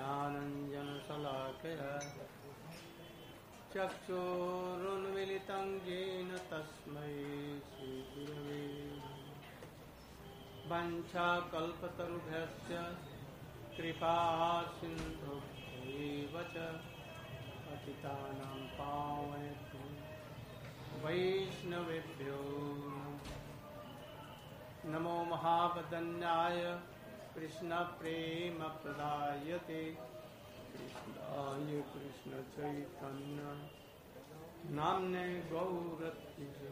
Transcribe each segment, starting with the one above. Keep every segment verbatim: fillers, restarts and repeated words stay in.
ज्ञानञ्जनशलाकया चक्षुरुन्मिलितं येन तस्मै श्रीगुरवे वञ्चाकल्पतरुभ्यश्च कृपासिन्धुभ्यैव च पतितानां पावनेभ्यो वैष्णवेभ्यो नमो महावदन्याय कृष्णप्रेमप्रदायते कृष्णाय कृष्णचैतन्य नाम्ने गौरत्रिजे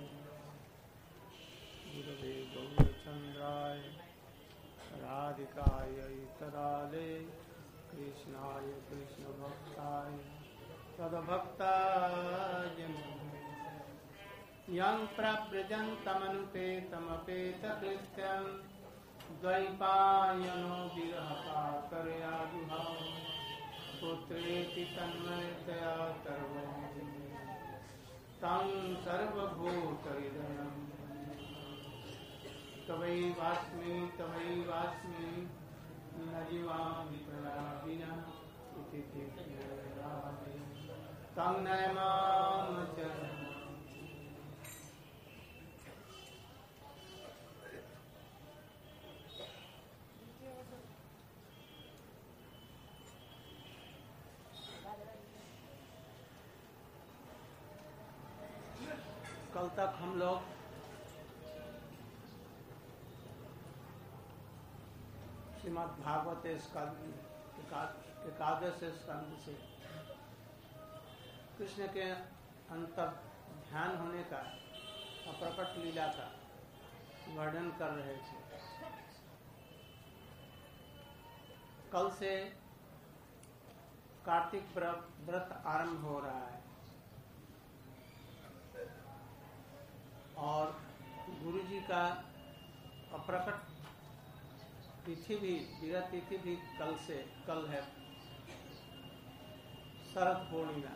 गुरवे गौरचन्द्राय राधिकायै तदाले कृष्णाय कृष्णभक्ताय तद्भक्ताय यं प्रव्रजन्तमनुपेतमपेतकृत्यं द्वैपायनो विरहकातरया दुहां पुत्रेति तन्मयतया तर्वं तं सर्वभूतहृदयं तवैवास्मि तवैवास्मि न जीवामि त्वया विना इति तीर्थरामे तं नमामि च। कल तक हम लोग श्रीमद् भागवत एकादश स्कंद से कृष्ण के अंतर ध्यान होने का और प्रकट लीला का वर्णन कर रहे थे। कल से कार्तिक व्रत आरंभ हो रहा है और गुरु जी का अप्रकट तिथि भी विरत तिथि भी कल से कल है शरद पूर्णिमा।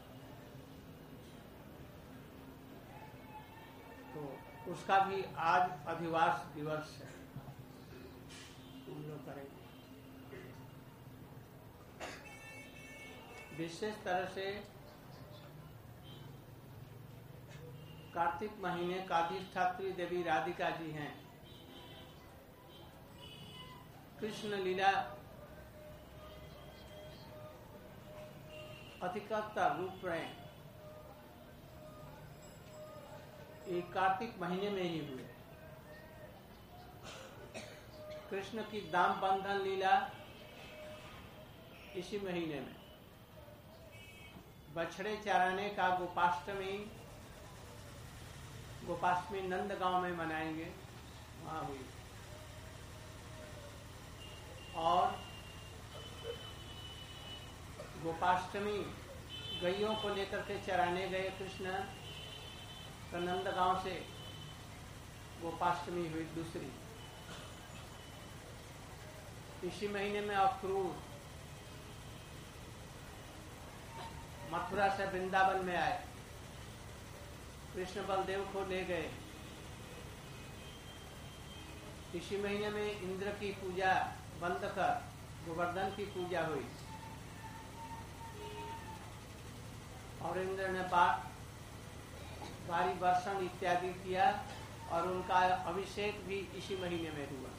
तो उसका भी आज अधिवास दिवस है, हम लोग करेंगे। विशेष तरह से कार्तिक महीने का अधिष्ठात्री देवी राधिका जी हैं। कृष्ण लीला अधिकतर रूप में एक कार्तिक महीने में ही हुए। कृष्ण की दाम बंधन लीला इसी महीने में, बछड़े चराने का गोपाष्टमी गोपाष्टमी नंद गांव में मनाएंगे, वहां हुई। और गोपाष्टमी गैयों को लेकर के चराने गए कृष्ण, तो नंद गांव से गोपाष्टमी हुई दूसरी। इसी महीने में अक्रूर मथुरा से वृंदावन में आए, कृष्ण बलदेव को ले गए। इसी महीने में इंद्र की पूजा बंद कर गोवर्धन की पूजा हुई और इंद्र ने भारी वर्षण इत्यादि किया और उनका अभिषेक भी इसी महीने में हुआ।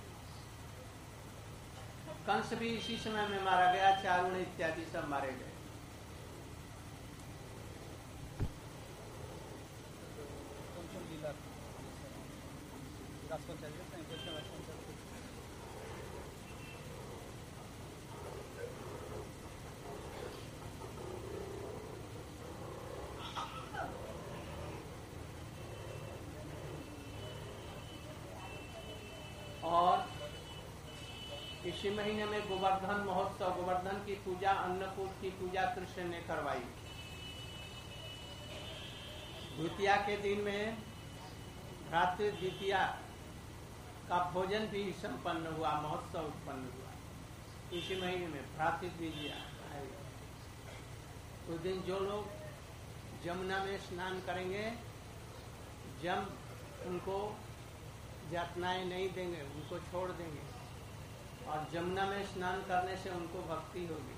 कंस भी इसी समय में मारा गया, चारुण इत्यादि सब मारे गए। और इसी महीने में गोवर्धन महोत्सव, गोवर्धन की पूजा, अन्नकूट की पूजा कृष्ण ने करवाई। द्वितीया के दिन में रात्रि द्वितीया का भोजन भी संपन्न हुआ, महोत्सव उत्पन्न हुआ। इसी महीने में भ्रातृ द्वितीया आएगा। उस दिन जो लोग जमुना में स्नान करेंगे, जम उनको यातनाएं नहीं देंगे, उनको छोड़ देंगे और जमुना में स्नान करने से उनको भक्ति होगी।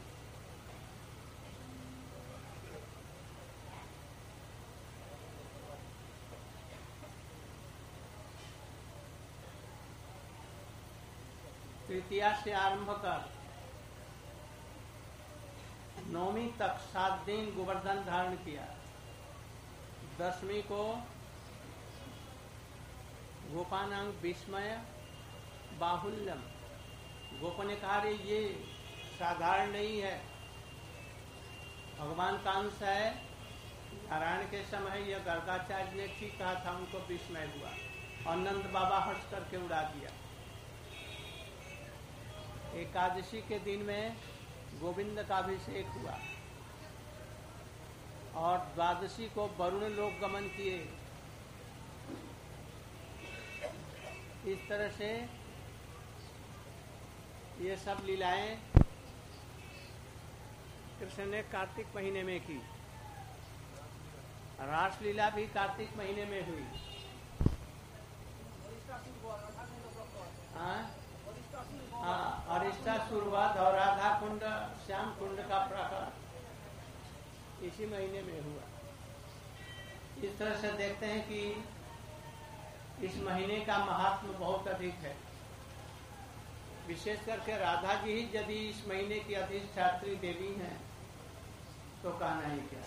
तृतीया से आरंभ कर नौवीं तक सात दिन गोवर्धन धारण किया। दसवीं को गोपानांग विस्मय बाहुल्यम, गोप ने कहा रे ये साधारण नहीं है, भगवान का अंश है। नारायण के समय यह गर्गाचार्य ने ठीक कहा था, उनको विस्मय हुआ और नंद बाबा हंस करके उड़ा दिया। एकादशी के दिन में गोविंद का अभिषेक हुआ और द्वादशी को वरुण लोक गमन किए। इस तरह से ये सब लीलाएं कृष्ण ने कार्तिक महीने में की। रासलीला भी कार्तिक महीने में हुई। हाँ हाँ, अरिष्टा शुरुआत और राधा कुंड श्याम कुंड का प्रकट इसी महीने में हुआ। इस तरह से देखते हैं कि इस महीने का महात्म बहुत अधिक है। विशेष करके राधा जी ही यदि इस महीने की अधिष्ठात्री देवी हैं तो कहना ही क्या।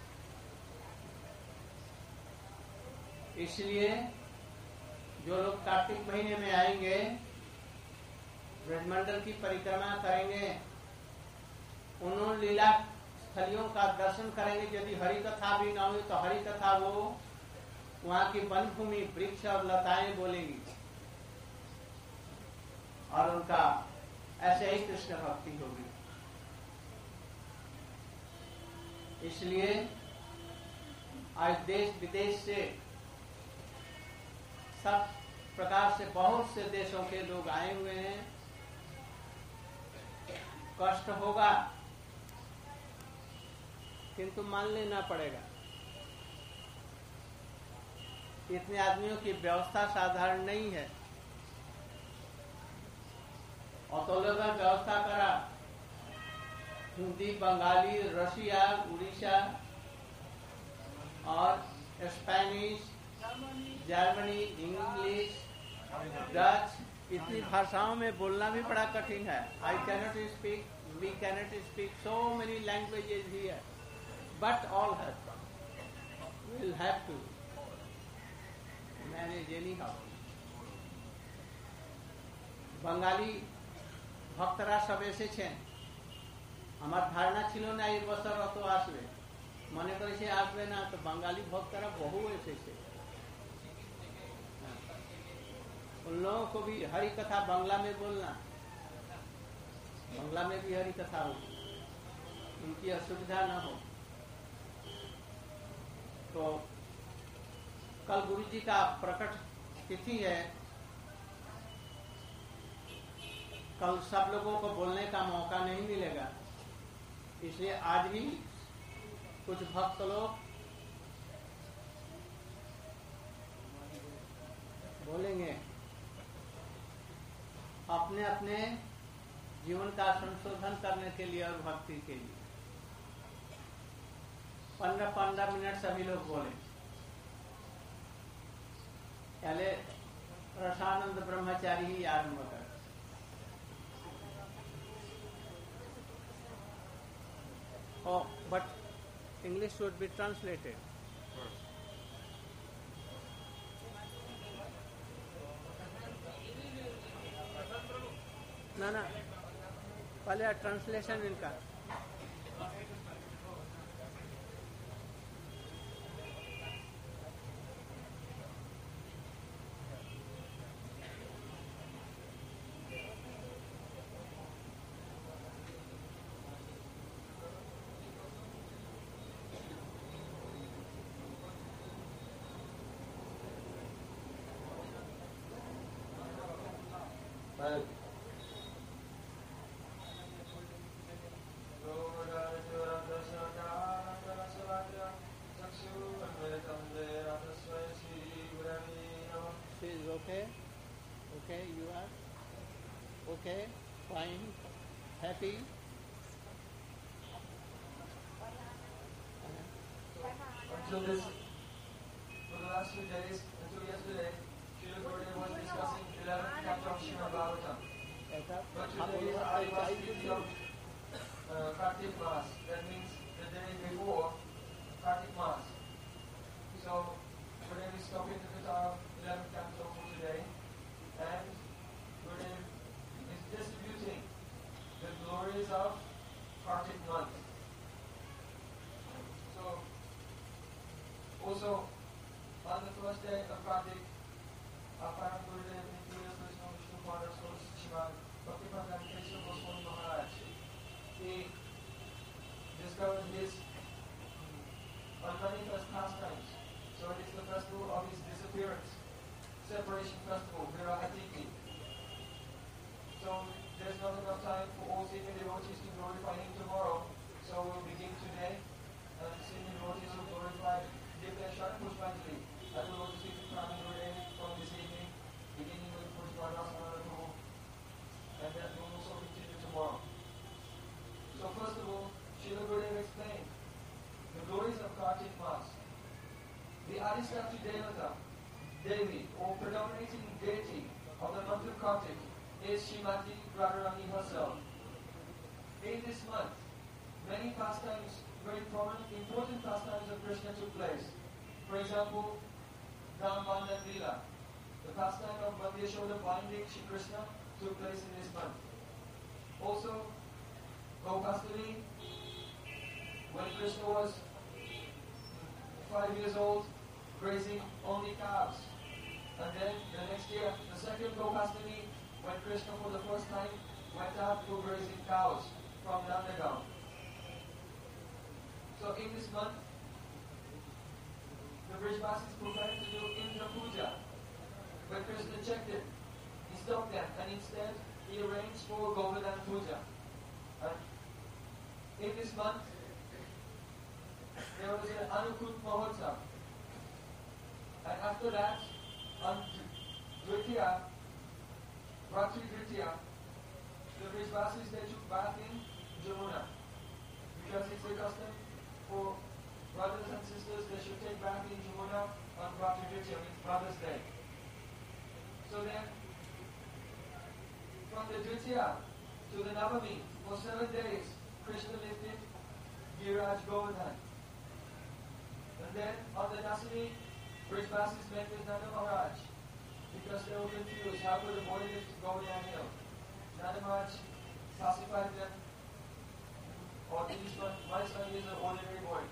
इसलिए जो लोग कार्तिक महीने में आएंगे, ब्रजमंडल की परिक्रमा करेंगे, उन्होंने लीला स्थलियों का दर्शन करेंगे। यदि हरि कथा भी ना हुई तो हरि कथा वो वहाँ की वन भूमि, वृक्ष और लताएं बोलेंगी और उनका ऐसे ही कृष्ण भक्ति होगी। इसलिए आज देश विदेश से सब प्रकार से बहुत से देशों के लोग आए हुए हैं। कष्ट होगा किंतु मान लेना पड़ेगा। इतने आदमियों की व्यवस्था साधारण नहीं है। और तो लोग व्यवस्था करा, हिंदी, बंगाली, रशिया, उड़ीसा और स्पेनिश, जर्मनी, इंग्लिश, डच, इतनी भाषाओं में बोलना भी बड़ा कठिन है। I cannot speak, we cannot speak so many languages here, but all will have to manage anyhow. Bengali भक्तरा सब एसेছেন, আমার ধারণা ছিল না এই বছর অত আসবে, মনে করেছি আসবে না, তো বাঙালি ভক্তরা বহু এসেছে। उन लोगों को भी हरि कथा बांग्ला में बोलना, बांग्ला में भी हरि कथा हो, उनकी असुविधा न हो। तो कल गुरु जी का प्रकट तिथि है, कल सब लोगों को बोलने का मौका नहीं मिलेगा, इसलिए आज भी कुछ भक्त लोग बोलेंगे अपने अपने जीवन का संशोधन करने के लिए और भक्ति के लिए। पंद्रह पंद्रह मिनट सभी लोग बोले। पहले रसानंद ब्रह्मचारी ही आरंभ कर। Oh, but English should be translated. ना ना, पहले ट्रांसलेशन इनका। Okay, okay, you are okay. fine, happy. Until this, for the last few days, until yesterday, Srila Gurudev was discussing eleventh chapter of Srimad Bhagavatam. But today is Adivasi Tithi of uh, Kartik Maas. That means the day before Kartik Maas. So, Gurudev is talking to the our eleventh chapter for today. And Gurudev is distributing the glories of Kartik month. So, also, on the first day of Kartik, our Param Gurudev, Nityas Krishna Vishnu Pada Source Shivan, Bhaktivedanta Keshav Goswami Maharaj, he discovered his unmanifest pastimes. So it is the festival of his disappearance, separation festival, Virahatiki. So there's not enough time for all senior devotees to glorify him tomorrow. So we'll begin today, and senior devotees will glorify, give their Shara Pushpanjali. I will go to see the Prime Gurudev from this evening, beginning with Pushpanasana Prabhu, and that will also continue tomorrow. So first of all, Srila Gurudev explained the glories of Kartik Maas. The Adisthatri Devata, Devi, or predominating deity of the month of Kartik is Srimati Radharani herself. In this month, many pastimes, very prominent, important pastimes of Krishna took place. For example, Dambandhan Leela, the pastime of Vandiyashoda binding Shri Krishna, took place in this month. Also, Gopastami, when Krishna was five years old, grazing only calves. And then the next year, the second Gopastami, when Krishna for the first time went out to grazing cows from Nandagaon. So in this month, the Brijvasis prepared to do Indra Puja. But Krishna checked it. He stopped them, and instead he arranged for Govardhan Puja. And in this month, there was an Anukut Mahotsav. And after that, on Dvitiya, Ratri Dvitiya, the Brijvasis, they took bath in Jamuna. Because it's a custom for brothers and sisters, they should take bath in Jamuna on Ratri Dvitiya, means Mother's Day. So then, from the Dvitiya to the Navami, for seven days, Krishna lifted Giraj Govardhan. And then, on the Dasami, Brijvasis met with Nanda Maharaj, because they were confused. How could a boy lift Govardhan hill? Nanda Maharaj pacified them. Or at least my son is an ordinary boy.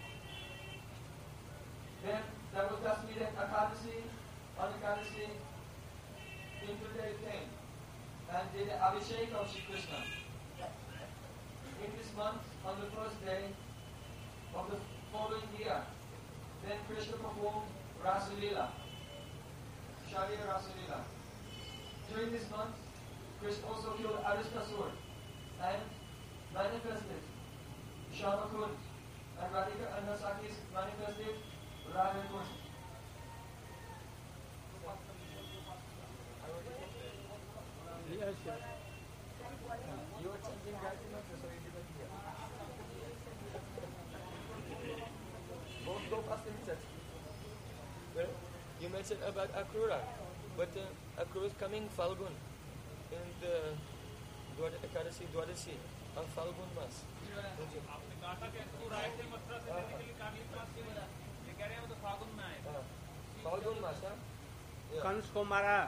Then, there was Dasami, then Akadasi, on Akadasi, Indradev came and did the Abhishek of Shri Krishna. In this month, on the first day of the following year, then Krishna performed Rasa Leela, Shalya Rasa Leela. During this month, Krishna also killed Aristasur and manifested Shamakund, and Radhika and Nasakis manifested Radhakund. Yes, yes. You were chanting Gayatri Mantra, so you didn't hear. Both Gopastami said. Well, you mentioned about Akrura, but uh, Akrura is coming Falgun in the Dwada, Ekadasi, Dwadasi on Falgun Mas. Falgun Mas, huh? Yeah. Kans को मारा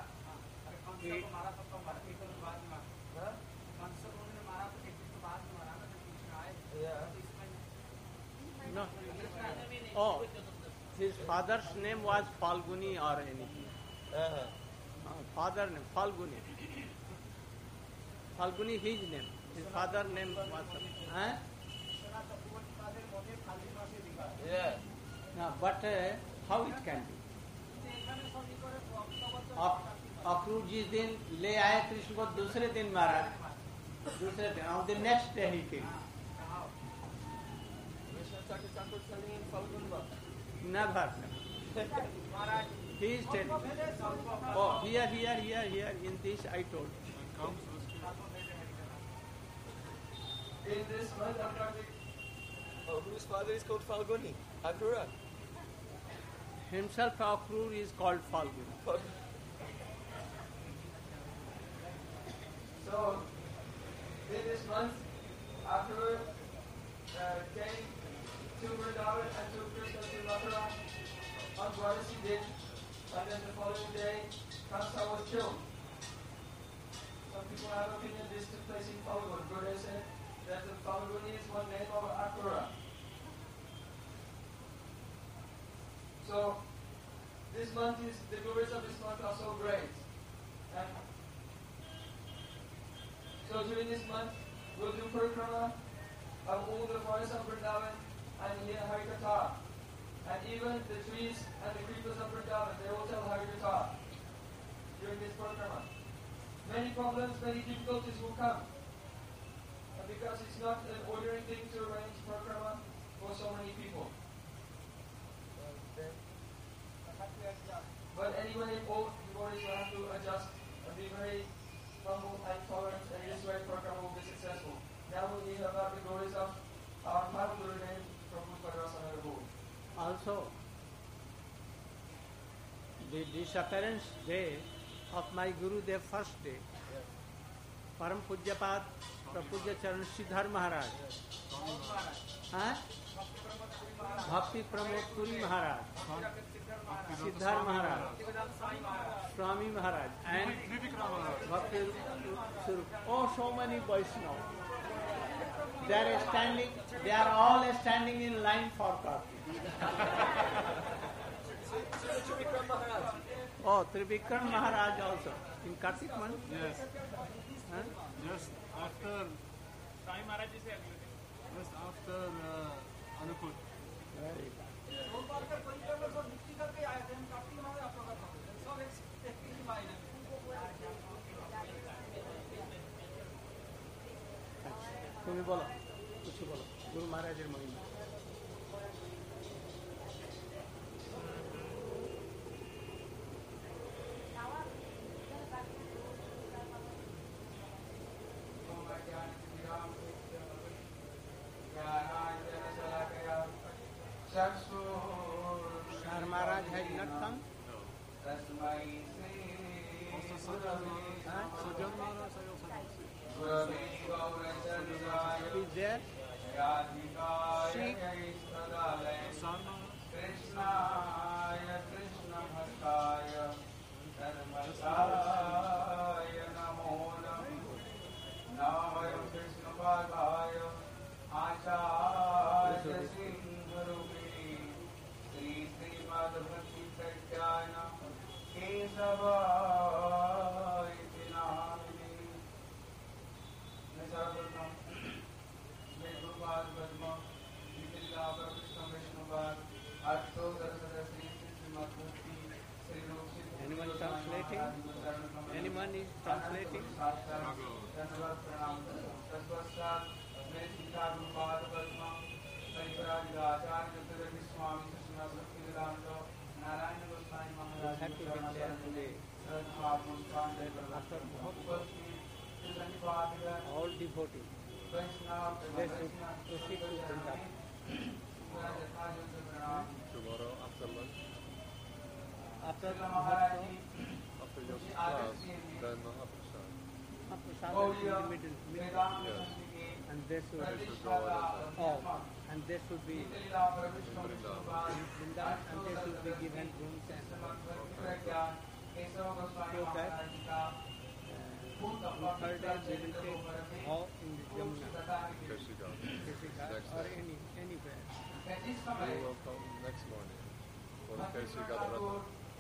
No. Oh, his father's name was Falguni or anything. Uh-huh. Uh, father name Falguni. Falguni his name. His father name was. Huh? Yeah. No, but uh, how it can be? Akrur जिस दिन ले आए कृष्ण को दूसरे दिन मारा, दूसरे दिन on the next day he killed. Never. He is telling. Oh, here, here, here, here. In this I told. in this month of Kartik, uh, whose father is called Falguni, Akrura. Himself Akrur is called Falguni. So, in this month, Akrur uh, came to Vrindavan and to Krishna to Mathura on Dwadasi day, and then the following day, Kamsa was killed. Some people have opinion this took place in Falgun. Buddha said that the Falguni is one name of Akrura. So, this month is, the glories of this month are so great. And so during this month, we'll do parikrama of all the forests of Vrindavan and hear Harikatha. And even the trees and the creepers of Vrindavan, they will tell Harikatha during this parikrama. Many problems, many difficulties will come. And because it's not an ordinary thing to arrange parikrama for so many people. But anyway, all devotees will have to adjust and be very humble and tolerant, and this way program will be successful. Now we'll hear about the glories of our Madhu Guru name from Pushparasana Guru. Also, the disappearance day of my Gurudev first day, yes. Param Pujyapat Prapujya Charan Siddhar Maharaj, yes. Huh? Bhakti Pramod Puri Maharaj, Siddhar Maharaj, Swami Maharaj, and Bhakti Surup. Oh, so many Vaishnavas. They are standing. They are all standing in line for Kartik. Oh, Trivikram Maharaj also in Kartik month. Yes. Huh? Just after. Sai Maharaj is just after uh, Anukul. Very good. তুমি বলো কিছু বলো গুরু মহারাজের মহিমা Shah Maharaj has not come? Is there? She? Krishna Krishna Bhaktaya Dharmasaya Namo Namo Krishna Bhagaya Acharya Sindhurupini Sri Sri Madhavati Pratyana Kesava Iti Namini Nisarvadam Sri Gurupad Padma Nitila Prabhupada Vishnuvad Arto Sarasada Sri Sri Madhavati Sri Rupi Anyone translating? Anyone is translating? Dhanavad Pranam Tasvasat Mere Sita Gurupad Padma Pariparajita Acharya Jyotirabhi Swami Sasuna Bhakti Vedanta Narayana Goswami Maharaj Have to get there today. After all devotees, they should proceed to Vrindavan. Tomorrow after lunch, After Mahatma, after your class, then Mahaprasad. Mahaprasad is in the middle, middle. Yes. And they should, They should go other side. oh, and they should be in Vrindavan. Vrindavan, and they should be given rooms and so that uh, third day they will take off in the Jamuna, Keshika. Keshika, Next or day. any anywhere. We will come next morning for Keshika Vrata.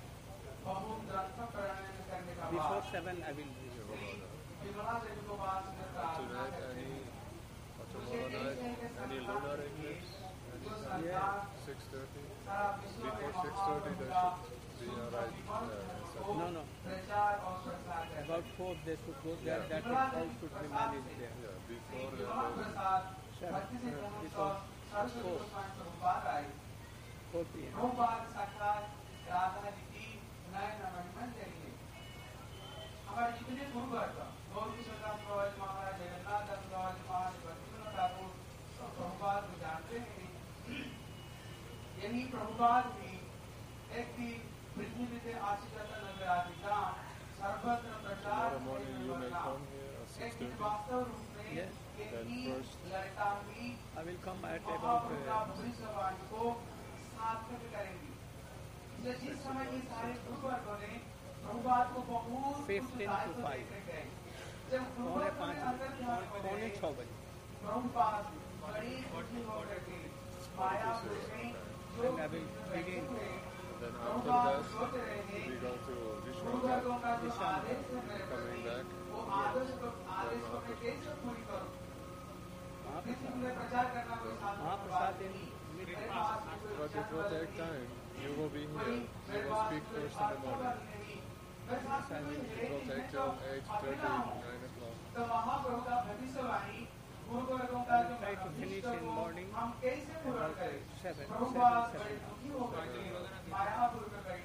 Before seven, I will be. Tonight, any, or tomorrow night, any lunar eclipse? Yeah. six thirty? Before six thirty, there should be a right uh, No, no. About four, they should go there. That is all should be managed there. Yeah, before uh, Seven, uh, because four, four p m. हमारे जितने गुरु गौर किशोर दास महाराज जगन्नाथ दास महाराज भक्तिविनोद दास प्रभुपाद ने एक दी पृथ्वीते आशीर्वाद नगराधिका सर्वत्र प्रचार एक दिन वास्तव रूप में एक ही लड़का भी I will come at महाप्रभु का about भविष्यवाणी को सार्थक करेंगे। इसलिए जिस समय ये सारे गुरुवर्गों ने प्रभुपाद को बहुत fifteen to five. जब पौने गुरुवर्गों पाँच ने अंदर ध्यान पौने छः बजे प्रभुपाद बड़ी खुशी होकर के मायापुर में जो And I will begin. Then after Prabhupada that, सोच रहे थे we go to Vishwanath, गुरुवर्गों का जो आदेश है मेरे coming प्रति, back. वो आदेश को आदेश को मैं कैसे पूरी करूं? पृथ्वी में प्रचार करना कोई साधारण महाप्रसाद बात in नहीं। mid मेरे पास कोई But it will take time. You will be कोई here. You मेरे will पास speak कोई first in the बात morning. नहीं। मेरे पास कोई है It will नहीं, take मैं till तो eight अकेला thirty, हूँ। nine o'clock. तो महाप्रभु का भविष्यवाणी गुरुवर्गों का जो Try to finish अभिष्ट in को morning हम कैसे पूर्ण करें? seven, प्रभुपाद seven, बड़े seven. दुखी होकर मायापुर में गए।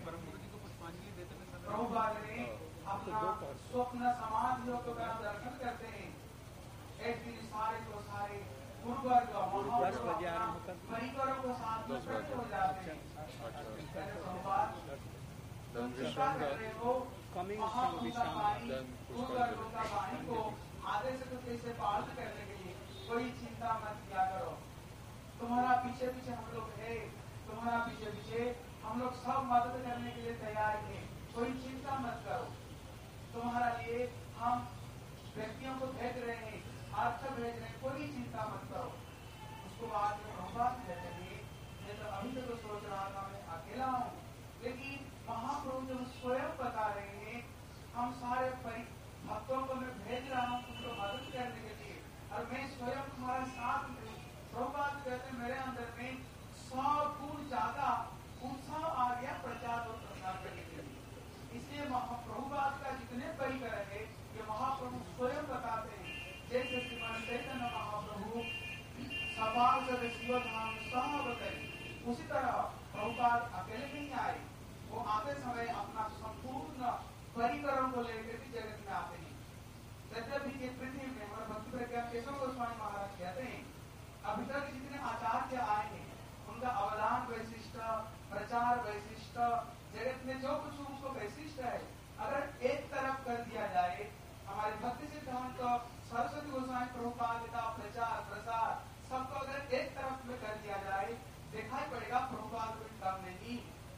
प्रभुपाद ने अपना स्वप्न समाधियों को दर्शन करते हैं। एक दिन सारे को सारे गुरुवर्ग दस बजे आरंभ कर परिवारों को साथ में इकट्ठे हो जाते हैं। कहते प्रभुपाद Then तुम कृपा कर Vishwanath, रहे हो Coming from महाप्रभु का Vishwanaथ, वाणी then गुरुवर्गों का वाणी को आदेश को कैसे पालन करने के लिए कोई चिंता मत किया करो। तुम्हारा पीछे पीछे हम लोग है, तुम्हारा पीछे पीछे हम लोग सब मदद करने के लिए तैयार हैं। कोई चिंता मत करो। तुम्हारा लिए हम व्यक्तियों को भेज रहे हैं, अर्थ भेज रहे हैं, कोई चिंता मत करो। उसको बाद में प्रभुपाद कहते हैं, मैं तो अभी तक तो सोच रहा था मैं अकेला हूँ, लेकिन महाप्रभु जब स्वयं बता रहे हैं, हम सारे परि भक्तों को मैं भेज रहा हूँ तुमको मदद करने के लिए, और मैं स्वयं तुम्हारा साथ में हूँ। प्रभुपाद कहते हैं मेरे अंदर में सौ गुण ज्यादा उत्साह आ गया प्रचार और प्रसार करने के लिए। इसलिए महाप्रभुपाद का जितने परिकर है ये महाप्रभु स्वयं बताते हैं। जैसे श्रीमान चैतन्य महाप्रभु सवाल से शिवधाम सह बताए, उसी तरह प्रभुपाद अकेले नहीं आए। वो आते समय अपना संपूर्ण परिकरों को लेकर भी जगत में आते हैं। यद्यपि ये पृथ्वी में हमारे भक्ति प्रज्ञान केशव गोस्वामी महाराज कहते हैं, अभी तक जितने आचार्य आए हैं उनका अवदान वैशिष्ट, प्रचार वैशिष्ट, जगत में जो कुछ उसको वैशिष्ट है, अगर एक तरफ कर दिया जाए, हमारे भक्ति सिद्धांत सरस्वती गोस्वामी प्रभुपाद का प्रचार प्रसार सबको अगर एक तरफ में कर दिया जाए, दिखाई पड़ेगा प्रभुपाद कोई कम नहीं,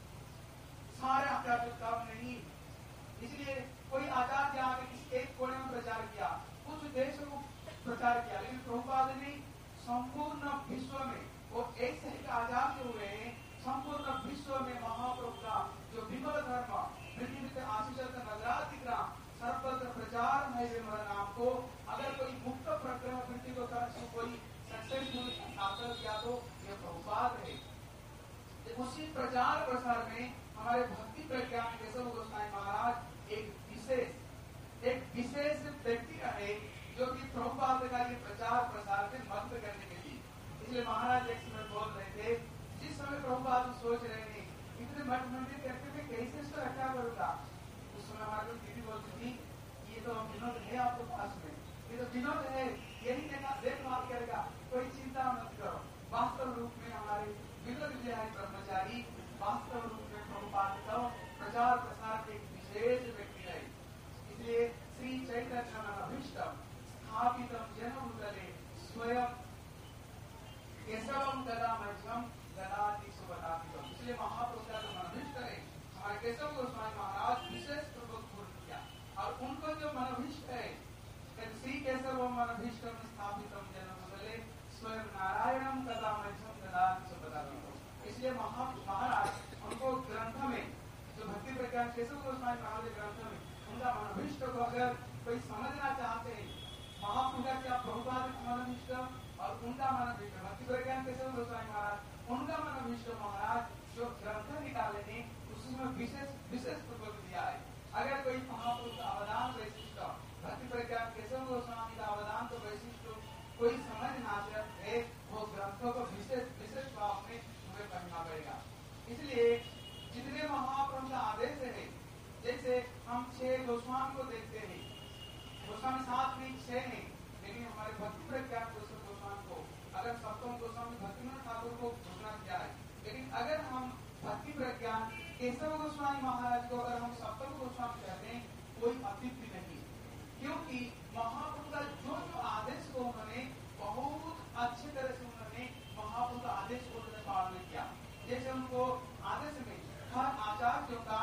सारे आचार्य कम नहीं। इसलिए कोई आचार्य आगे किसी एक कोने में प्रचार किया, कुछ देशों को प्रचार किया, लेकिन प्रभुपाद ने संपूर्ण विश्व में वो एक से एक आचार्य हुए हैं। संपूर्ण विश्व में महाप्रभु का जो विमल धर्म पृथ्वी के आशीष नगराधिग्राम सर्वत्र प्रचार है विमल नाम को अगर कोई मुक्त प्रक्रम वृत्ति को तरफ से कोई सक्सेसफुल हासिल किया तो ये प्रभुपाद है। उसी प्रचार प्रसार में हमारे भक्ति प्रज्ञान केशव गोस्वामी महाराज एक विशेष एक विशेष व्यक्ति रहे जो कि प्रभुपाद का ये प्रचार प्रसार से मग्न करने के लिए। इसलिए महाराज एक समय बोल रहे थे, जिस समय प्रभुपाद सोच रहे थे इतने मठ मंदिर करके मैं कैसे इसको रक्षा करूंगा, उस समय हमारे दीदी बोलती थी ये तो विनोद है आपके पास में, ये तो विनोद है, यही देखभाल करेगा, कोई चिंता मत करो। वास्तव रूप में हमारे विनोद विद्यालय कर्मचारी वास्तव रूप में प्रभुपाद का प्रचार प्रसार के एक विशेष व्यक्ति है। इसलिए श्री चैतन्य अभीष्टम स्थापित जनभूतले स्वयं केशवम गदा मध्यम गदाति सुबदापितम। इसलिए महाप्रभु का जो मनोभिष्ट है हमारे केशव गोस्वामी महाराज विशेष पूर्वक पूर्ण किया, और उनको जो मनोभिष्ट है श्री केशव मनोभिष्टम स्थापितम जनभूतले स्वयं नारायणम गदा मध्यम गदाति सुबदापितम। इसलिए महा महाराज उनको ग्रंथ में जो भक्ति प्रज्ञान केशव गोस्वामी महाराज ग्रंथ में उनका मनोभिष्ट को अगर कोई समझना चाहते हैं, महाप्रभु का क्या प्रभुपाद मनोभिष्ट और उनका मनोभिष्ट भक्ति प्रज्ञान केशव गोस्वामी महाराज उनका मनोभिष्ट महाराज जो ग्रंथ निकाले हैं उसमें विशेष विशेष पूर्वक दिया है। अगर कोई महाप्रभु का अवदान वैशिष्ट भक्ति प्रज्ञान केशव गोस्वामी का अवदान तो वैशिष्ट कोई समझना चाहते है, वो ग्रंथों को विशेष विशेष भाव में हमें पढ़ना पड़ेगा। इसलिए जितने महाप्रभु का आदेश है, जैसे हम छह गोस्वामी को देखते हैं, गोस्वामी साथ में छह नहीं, लेकिन हमारे भक्ति प्रज्ञान केशव गोस्वामी को अगर सप्तम गोस्वामी भक्तिनाथ ठाकुर को घोषणा किया है, लेकिन अगर हम भक्ति प्रज्ञान केशव गोस्वामी महाराज को अगर हम सप्तम गोस्वामी कहते हैं, कोई अतिथि नहीं, क्योंकि महाप्रभु का जो जो आदेश को उन्होंने बहुत अच्छे तरह से उन्होंने महाप्रभु का आदेश को उन्होंने पालन किया। जैसे उनको आदेश में हर आचार्यों का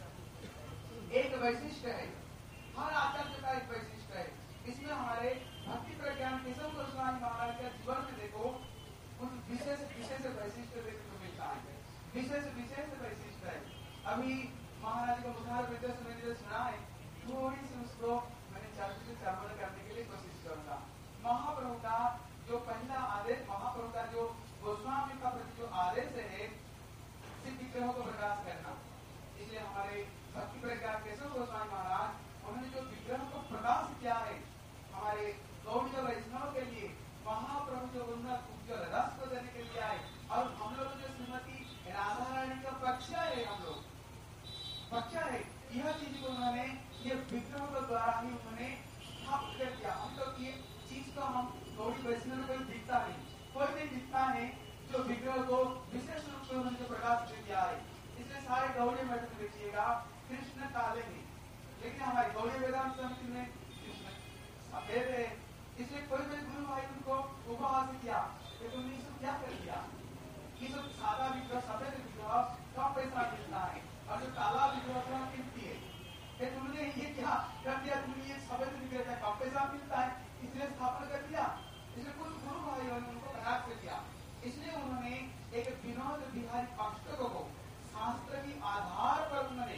एक वैशिष्ट है, हर आचार्य का एक वैशिष्ट है। इसमें हमारे भक्ति प्रज्ञान केशव गोस्वामी महाराज के जीवन में देखो उन विशेष विशेष वैशिष्ट देखने को मिलता है, विशेष विशेष वैशिष्ट है। अभी महाराज का मुखार विदेश मैंने सुना है, थोड़ी सी उसको मैंने चर्चा से चर्मन करने के लिए कोशिश करूंगा। महाप्रभु का जो पहला आदेश, महाप्रभु का जो गोस्वामी का प्रति जो आदेश है, सिर्फ विग्रहों को प्रकाश करना। इसलिए हमारे भक्ति प्रज्ञान केशव गोस्वामी महाराज उन्होंने जो विग्रह को प्रकाश किया है हमारे गौड़ीय वैष्णव के लिए, महाप्रभु जो उन्नत उज्ज्वल रस को देने के लिए आए, और हम लोग जो श्रीमती राधा रानी का पक्ष है, हम लोग पक्ष है, यह चीज को उन्होंने ये विग्रह के द्वारा ही उन्होंने स्थापित कर दिया। हम लोग ये चीज को हम गौड़ी वैष्णव में कोई दिखता नहीं, कोई नहीं दिखता है जो विग्रह को विशेष रूप से उन्होंने प्रकाश दिया है। इसलिए सारे गौड़ी मठ में देखिएगा कृष्ण काले हैं, लेकिन हमारी गौड़ी वेदांत समिति में कृष्ण सफेद है। इसलिए कोई कोई गुरु भाई उनको उपहास किया कि तुमने इसे क्या कर दिया, ये सब सादा विग्रह सफेद विग्रह कम पैसा मिलता है और जो काला विग्रह थोड़ा कीमती है, कि तुमने ये क्या कर दिया, तुमने ये सफेद विग्रह कम पैसा मिलता है इसलिए स्थापना कर दिया। इसलिए कुछ गुरु भाइयों ने उनको प्रयास किया, इसलिए उन्होंने एक विनोद बिहारी पाठक को शास्त्र के आधार पर उन्होंने,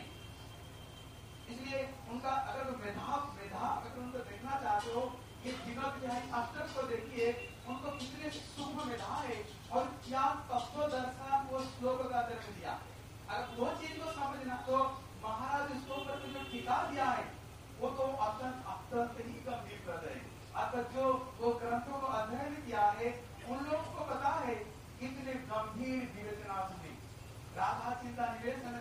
इसलिए उनका अगर मेधा मेधा अगर उनको देखना चाहते हो, ये विनोद बिहारी पाठक को देखिए, उनको कितने सूक्ष्म मेधा है और क्या तत्व दर्शन वो श्लोक का दर्शन दिया। अगर वो चीज को समझना तो महाराज इसको ऊपर जो टीका दिया है वो तो अत्यंत अत्यंत ही गंभीर कर रहे हैं। अर्थात जो वो ग्रंथों को अध्ययन किया है उन लोगों को पता है कितने गंभीर विवेचना से राधा चिंता निवेशन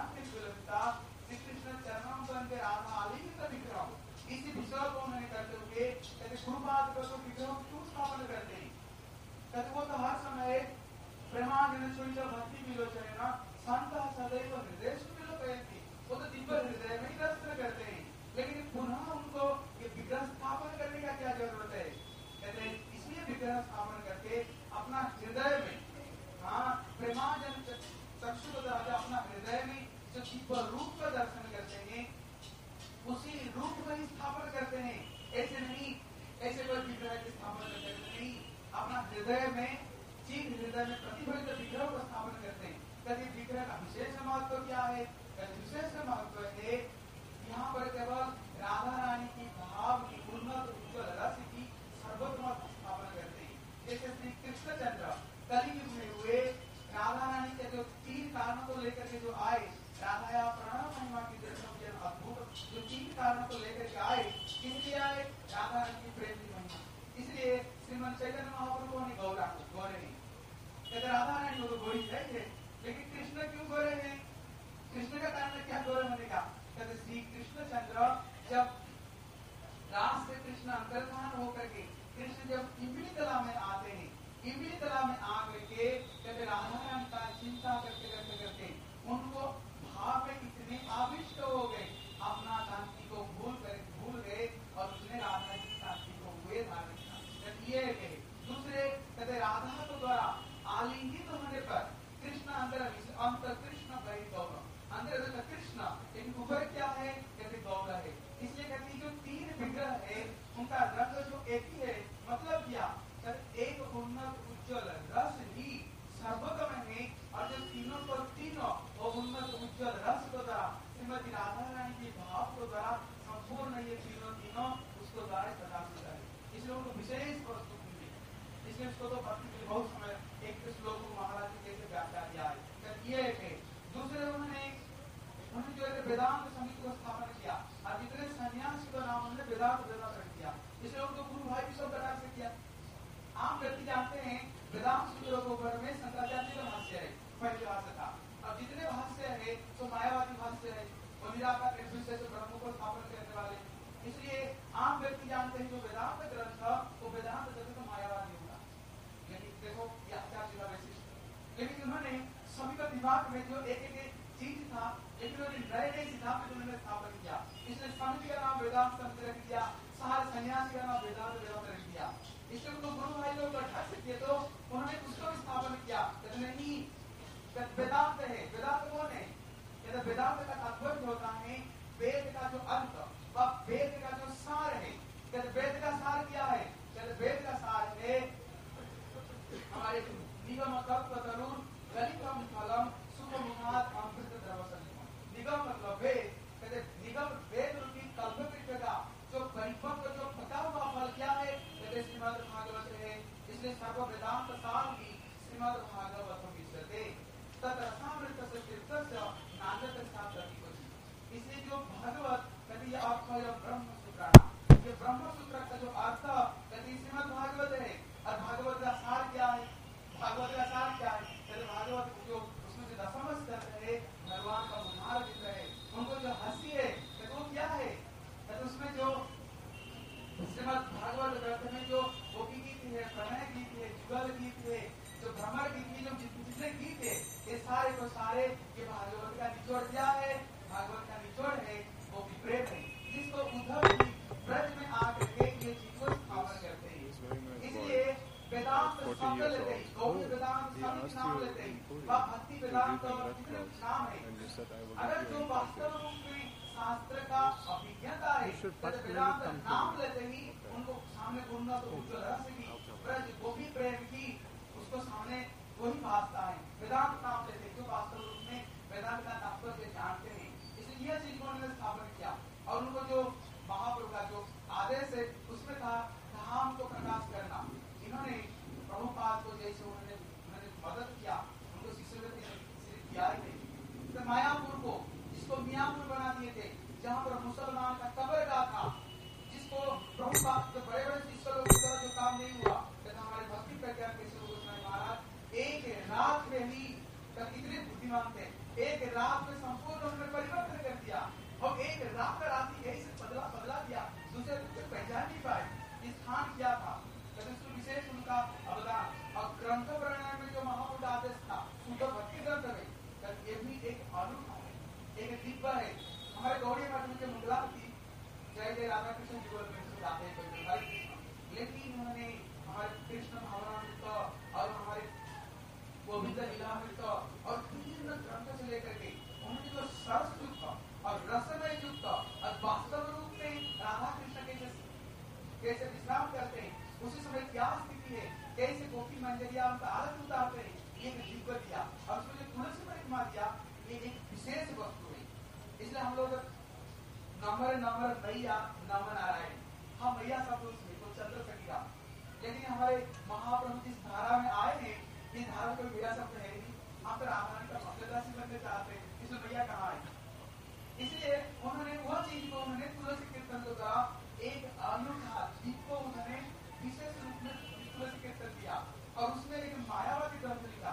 श्री कृष्ण चरणों बंदे राधा आलिंगित विग्रह, इसी विषय को उन्होंने करते हुए गुरुपाद को विग्रह क्यों स्थापन करते हैं, कहते वो तो हर समय प्रेमानंद भक्ति विलोचन संत सदैव हृदय सुविलोकयन्ति, वो तो दिव्य हृदय में ही दर्शन करते हैं, लेकिन पुनः उनको ये विग्रह स्थापन करने का क्या जरूरत है। कहते हैं इसलिए विग्रह स्थापन करके अपना हृदय में, हाँ प्रेमाजन चक्षु को द्वारा अपना हृदय में जो दिव्य रूप का दर्शन करते हैं उसी रूप में ही स्थापन करते हैं। ऐसे नहीं ऐसे कोई विग्रह की स्थापना करते नहीं, अपना हृदय में चीन हृदय में प्रतिफलित विग्रह को स्थापन करते हैं। कभी विग्रह का विशेष महत्व क्या है, विशेष महत्व है यहाँ पर केवल राधा रानी की भाव की उन्नत उज्ज्वल रस की सर्वोत्तम स्थापना करते हैं। जैसे श्री कृष्णचंद्र कलियुग में हुए, राधा रानी के जो तीन कारणों को लेकर के जो आए, राधा या प्राण महिमा की दर्शन अद्भुत जो तीन कारणों को लेकर के आए, किसलिए आए, राधा रानी की प्रेम की महिमा। इसलिए श्रीमद चैतन्य महाप्रभु ने गौरा को गोरे नहीं कहते, राधा रानी वो तो गोरी है, लेकिन कृष्ण क्यों गोरे हैं, कृष्ण का कारण क्या गोरे होने का। कहते श्री कृष्णचंद्र जब रास से कृष्ण अंतर्धान होकर के कृष्ण जब इमली तालाब में आते हैं, इमली तालाब में आ करके कहते राधा रानी का चिंता करते करते करते उनको भाव में इतने आविष्ट हो गए, अपना शांति को भूल कर भूल गए और उसने राधा की शांति को हुए धारण ये गए। दूसरे कहते राधा को द्वारा आलिंगित होने पर कृष्ण अंदर अंतर कृष्ण बही गौरव, अंदर कृष्ण लेकिन ऊपर क्या है, कहते गौरव है। इसलिए कहते जो तीन विग्रह है उनका रंग जो एक ही है, मतलब क्या, एक उन्नत उज्ज्वल रस ही सर्वोत्तम है, और जो तीनों को तीनों वो उन्नत उज्ज्वल रस को द्वारा श्रीमती राधा रानी के भाव को द्वारा संपूर्ण ये तीनों तीनों उसको द्वारा प्रकाशित है। इसलिए उनको विशेष प्रस्तुत मिली, इसलिए उसको तो भक्ति के बहुत समय एक श्लोक को महाराज जी कैसे व्याख्या किया है, ये एक है। दूसरे उन्होंने उन्होंने जो है वेदांत समिति को स्थापना किया और जितने सन्यासी का नाम उन्होंने वेदांत वेदांत रख दिया, इसलिए उनको गुरु भाई भी सब प्रकार से किया। आम व्यक्ति जानते हैं वेदांत सूत्रों के ऊपर में शंकराचार्य का भाष्य है, पहले भाष्य था, अब जितने भाष्य है तो मायावादी भाष्य है, वो निराकार निर्विशेष ब्रह्म को स्थापन करने वाले। इसलिए आम व्यक्ति जानते हैं जो वेदांत ग्रंथ वो वेदांत जगत तो मायावादी होगा, लेकिन देखो ये आचार्य का वैशिष्ट लेकिन उन्होंने सभी का दिमाग में जो एक एक चीज था, लेकिन उन्होंने नए नए सिद्धांत उन्होंने स्थापन किया। इसलिए समिति का नाम वेदांत समिति रख दिया, सारे सन्यासी का नाम वेदांत वेदांत रख दिया। इसलिए उनको गुरु भाई लोग हट सकते तो उन्होंने उसको भी स्थापन किया। कहते नहीं, वेदांत है। वेदांत कौन है? कहते वेदांत का तात्पर्य होता है वेद का जो अंत व वेद का जो सार है। कहते वेद का सार क्या है? कहते वेद का सार है हमारे निगम तत्व तरुण गलितम फलम सुख मुखात अमृत द्रवसलिम। निगम मतलब वेद। कहते निगम वेद रूपी कल्पवृक्ष का जो परिपक्व जो पका हुआ फल क्या है? कहते श्रीमद् भागवत है। इसलिए सर्व वेदांत सार भी श्रीमद् भागवत विषयते तदरसामृत से तीर्थस्य नागत स्थापति होती। इसलिए जो भागवत कहते ये आपका यह ब्रह्म सूत्र, ये ब्रह्म सूत्र का जो अर्थ कहते श्रीमद् भागवत है। और भागवत का सार क्या है? भागवत का सार क्या है? कहते भागवत जो उसमें जो दसम स्कंद है भगवान का उद्धार चित्र है, उनको जो हंसी है कहते वो क्या है? कहते उसमें जो श्रीमद् भागवत ग्रंथ में जो गोपी गीत है, प्रणय गीत है, जुगल गीत है, जो भ्रमर गीत है, जो जितने गीत है ये सारे को सारे ये भागवत का निचोड़ क्या है? भागवत का निचोड़ है वो भी प्रेम है, जिसको उद्धव जी ब्रज में आकर के ये चीज को स्थापन करते हैं। इसलिए वेदांत शब्द लेते हैं, गौड़ वेदांत शब्द नाम लेते हैं, वह भक्ति वेदांत नाम है। अगर जो वास्तव रूप में शास्त्र का अभिज्ञता है वेदांत नाम लेते ही उनको सामने उन्नत उज्ज्वल रस की ब्रज गोपी प्रेम की उसको सामने वही भासता है। वेदांत नाम लेते जो वास्तव रूप में वेदांत का तात्पर्य जानते हैं। इसलिए यह चीज उन्होंने स्थापन किया। और उनको जो महाप्रभु का जो आदेश है उसमें था धाम को प्रकाश करना। इन्होंने प्रभुपाद को जैसे उन्होंने उन्होंने मदद किया, उनको शिष्यवृत्ति किया थे। तो मायापुर को जिसको मियापुर बना दिए थे, जहाँ पर मुसलमान का कब्रगाह था, जिसको प्रभुपाद के बड़े बड़े शिष्य लोग की तरह जो काम नहीं हुआ, तथा हमारे भक्ति प्रज्ञान के गोस्वामी महाराज एक रात में ही कितने बुद्धिमान थे, एक रात में संपूर्ण उन्होंने परिवर्तन कर दिया। और एक रात का रात्रि यही से बदला बदला दिया, दूसरे दूसरे पहचान नहीं पाए इस स्थान क्या था। तो विशेष उनका अवदान। और ग्रंथ वर्णन में जो महापुरुष आदेश था शुद्ध भक्ति ग्रंथ में ये भी एक अनूठा है, एक दिव्य है। हमारे गौड़ी मठ में जो मंगलावती जय जय राधा कृष्ण जी बोलते गाते हैं, लेकिन उन्होंने हमारे कृष्ण भावनामृत और हमारे गोविंद लीलामृत और विभिन्न ग्रंथ से लेकर के उन्होंने जो सरस युक्त और रसमय युक्त और वास्तव रूप में राधा कृष्ण कैसे कैसे विश्राम करते हैं, उसी समय क्या स्थिति है, कैसे गोपी मंजरिया उनका आरत उतारते हैं, ये दिव्य दिया। और उसमें जो तुलसी परिक्रमा दिया ये एक विशेष वस्तु है। इसलिए हम लोग नंबर नंबर मैया नमन नारायण, हम मैया सब उसमें तो चंद्र सकिया, लेकिन हमारे महाप्रभु जिस धारा में आए हैं इस धारा कोई मैया शब्द है नहीं। हम तो रामायण का भक्तदासी बनने चाहते हैं, इसमें मैया कहाँ है? इसलिए उन्होंने वह चीज को उन्होंने तुलसी कीर्तन को द्वारा एक अनूठा को उन्होंने विशेष रूप में तुलसी कीर्तन दिया। और उसमें एक मायावादी ग्रंथ लिखा।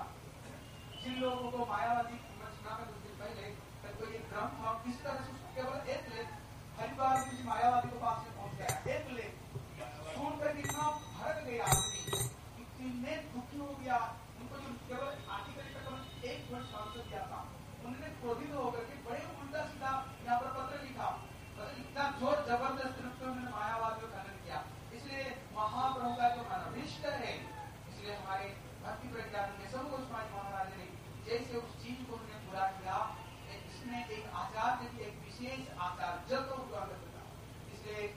जिन लोगों को मायावादी सुना था कुछ दिन पहले, तो ये ग्रंथ था किस तरह से केवल एक लेख हरिद्वार की मायावादी के पास में पहुंच गया, एक लेख सुन कर इतना भड़क गया आदमी, इतने दुखी हो गया। उनको जो केवल आर्टिकल का केवल एक वर्ड सांसद दिया था, उन्होंने क्रोधित होकर के बड़े उल्टा सीधा यहाँ पर पत्र लिखा, मतलब इतना जोर जबरदस्त रूप से उन्होंने मायावाद को खंडन किया। इसलिए महाप्रभु का जो अनभिष्ट है, इसलिए हमारे भक्ति प्रज्ञान के सब गोस्वामी महाराज ने जैसे उस चीज को उन्होंने पूरा किया, इसमें एक आचार्य की एक विशेष आचार्य जब तो उनको अंदर था। इसलिए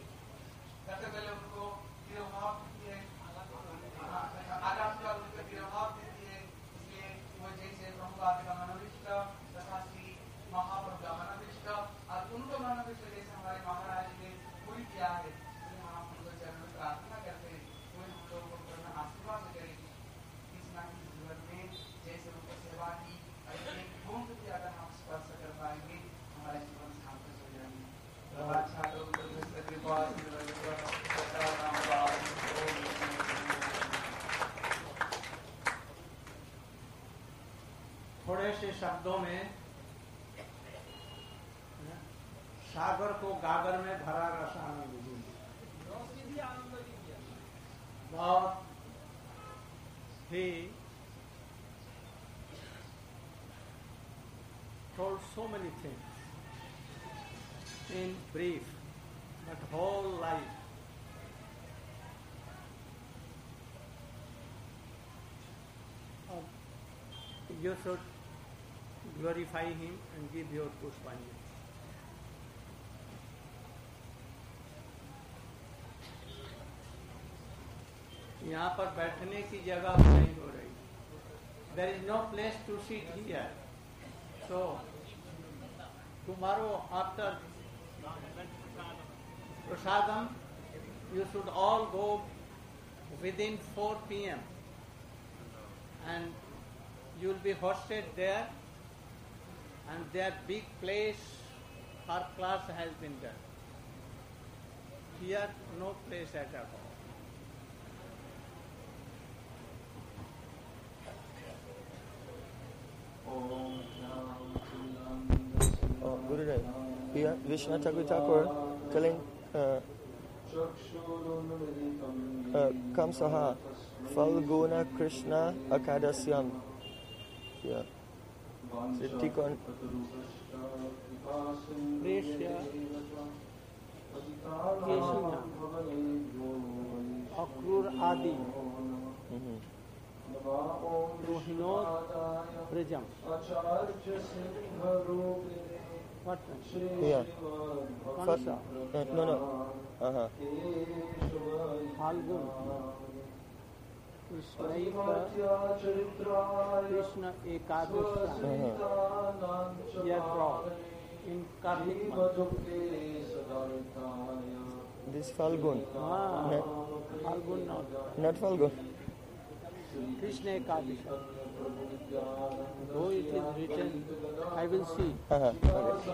सबसे पहले उनको तिरभाव देती है, आकाश का उनका तिरभाव देती है। इसलिए वो जैसे प्रभुपाद का मनोविष्ट तथा श्री महाप्रभु का मनोविष्ट और उनको मनोविष्ट जैसे हमारे महाराज ने पूरी किया है, इसलिए हम उनको चरण में प्रार्थना करते हैं, कोई हम लोगों को करना आशीर्वाद करें। कृष्णा की जीवन में जैसे उनको सेवा की एक बूंद भी अगर हम स्पर्श कर पाएंगे हमारे जीवन शांत हो जाएंगे। थोड़े से शब्दों में सागर को गागर में भरा रसायन बहुत ही told so many things in brief, but whole life. Uh, you should glorify him and give your Pushpanjali. यहाँ पर बैठने की जगह नहीं हो रही. There is no place to sit here. So tomorrow after prasadam, you should all go within four p.m. and you will be hosted there, and their big place for class has been done. Here no place at all. Oh, Gurudev, here Vishnu Thakur Thakur telling uh, uh, Kamsaha Falguna Krishna Akadasyam. Yeah. Sittikon. Preshya Keshina Akrur Adi Rohinod Brajam. What? Yeah. Kansa. Uh, no, no. Uh-huh. Falgun Krishnaiva Krishna Ekadasya. Uh-huh. They are brought in Kartik month. This Falgun. Ah, Not, Falgun not. not Falgun. Krishna Ekadasya. Though it is written, I will see. Uh-huh. Okay.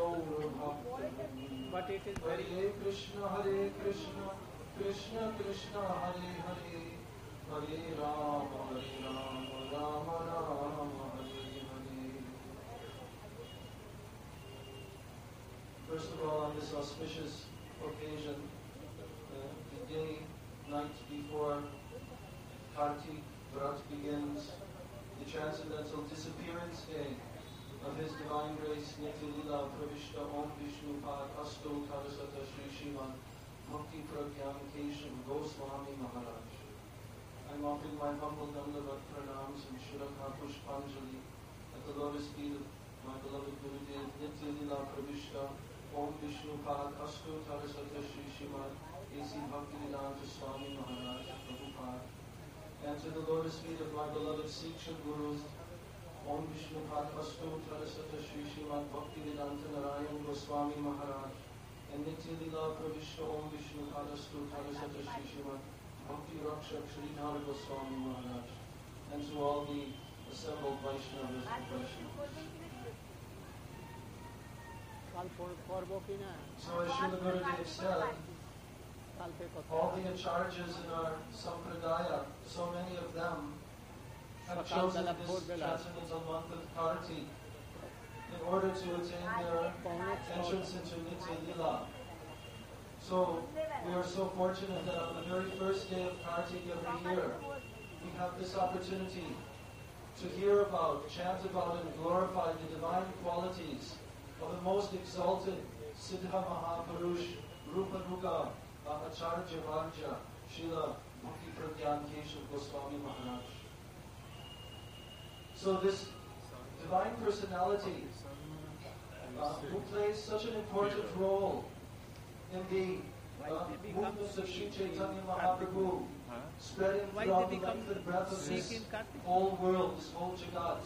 But it is very Hare Krishna, Hare Krishna, Krishna Krishna, Hare Hare, Hare Rama, Hare Rama, Rama Rama, Hare Hare. First of all, on this auspicious occasion, uh, the day, night before Kartik Vrat begins, the transcendental disappearance day of His Divine Grace, Nitya Lila Pravishta Om Vishnu Pad Asto Tarasata Shri Shivan Bhakti Pragyam Keshav Goswami Maharaj. I'm offering my humble Dandavat pranams and Shuraka Pushpanjali at the lotus feet of my beloved Gurudev, Nitya Lila Pravishta Om Vishnu Pad Asto Tarasata Shri Shivan A C Bhaktivedanta Swami Maharaj Prabhupada, and to the lotus feet of my beloved Siksha Gurus, Om Vishnu Pad Asto Tarasata Shri Srimad Bhaktivedanta Narayan Goswami Maharaj, and Nitya Lila Pravishta Om Vishnu Pad Asto Tarasata Shri Srimad Bhakti Rakshak Sridhar Goswami Maharaj, and to all the assembled Vaishnavas and Vaishnavas. So as Srila Gurudev said, all the acharyas in our sampradaya, so many of them have chosen this transcendental month of Kartik in order to attain their entrance into Nitya Lila. So we are so fortunate that on the very first day of Kartik every year, we have this opportunity to hear about, chant about, and glorify the divine qualities of the most exalted Siddha Mahapurush, Rupa Nuga, Acharya Varja, Srila Bhakti Pragyan Keshav Goswami Maharaj. So this divine personality uh, who plays such an important role in the uh, movements of Sri Chaitanya Mahaprabhu, spreading throughout the length and breadth of this whole world, this whole Jagat.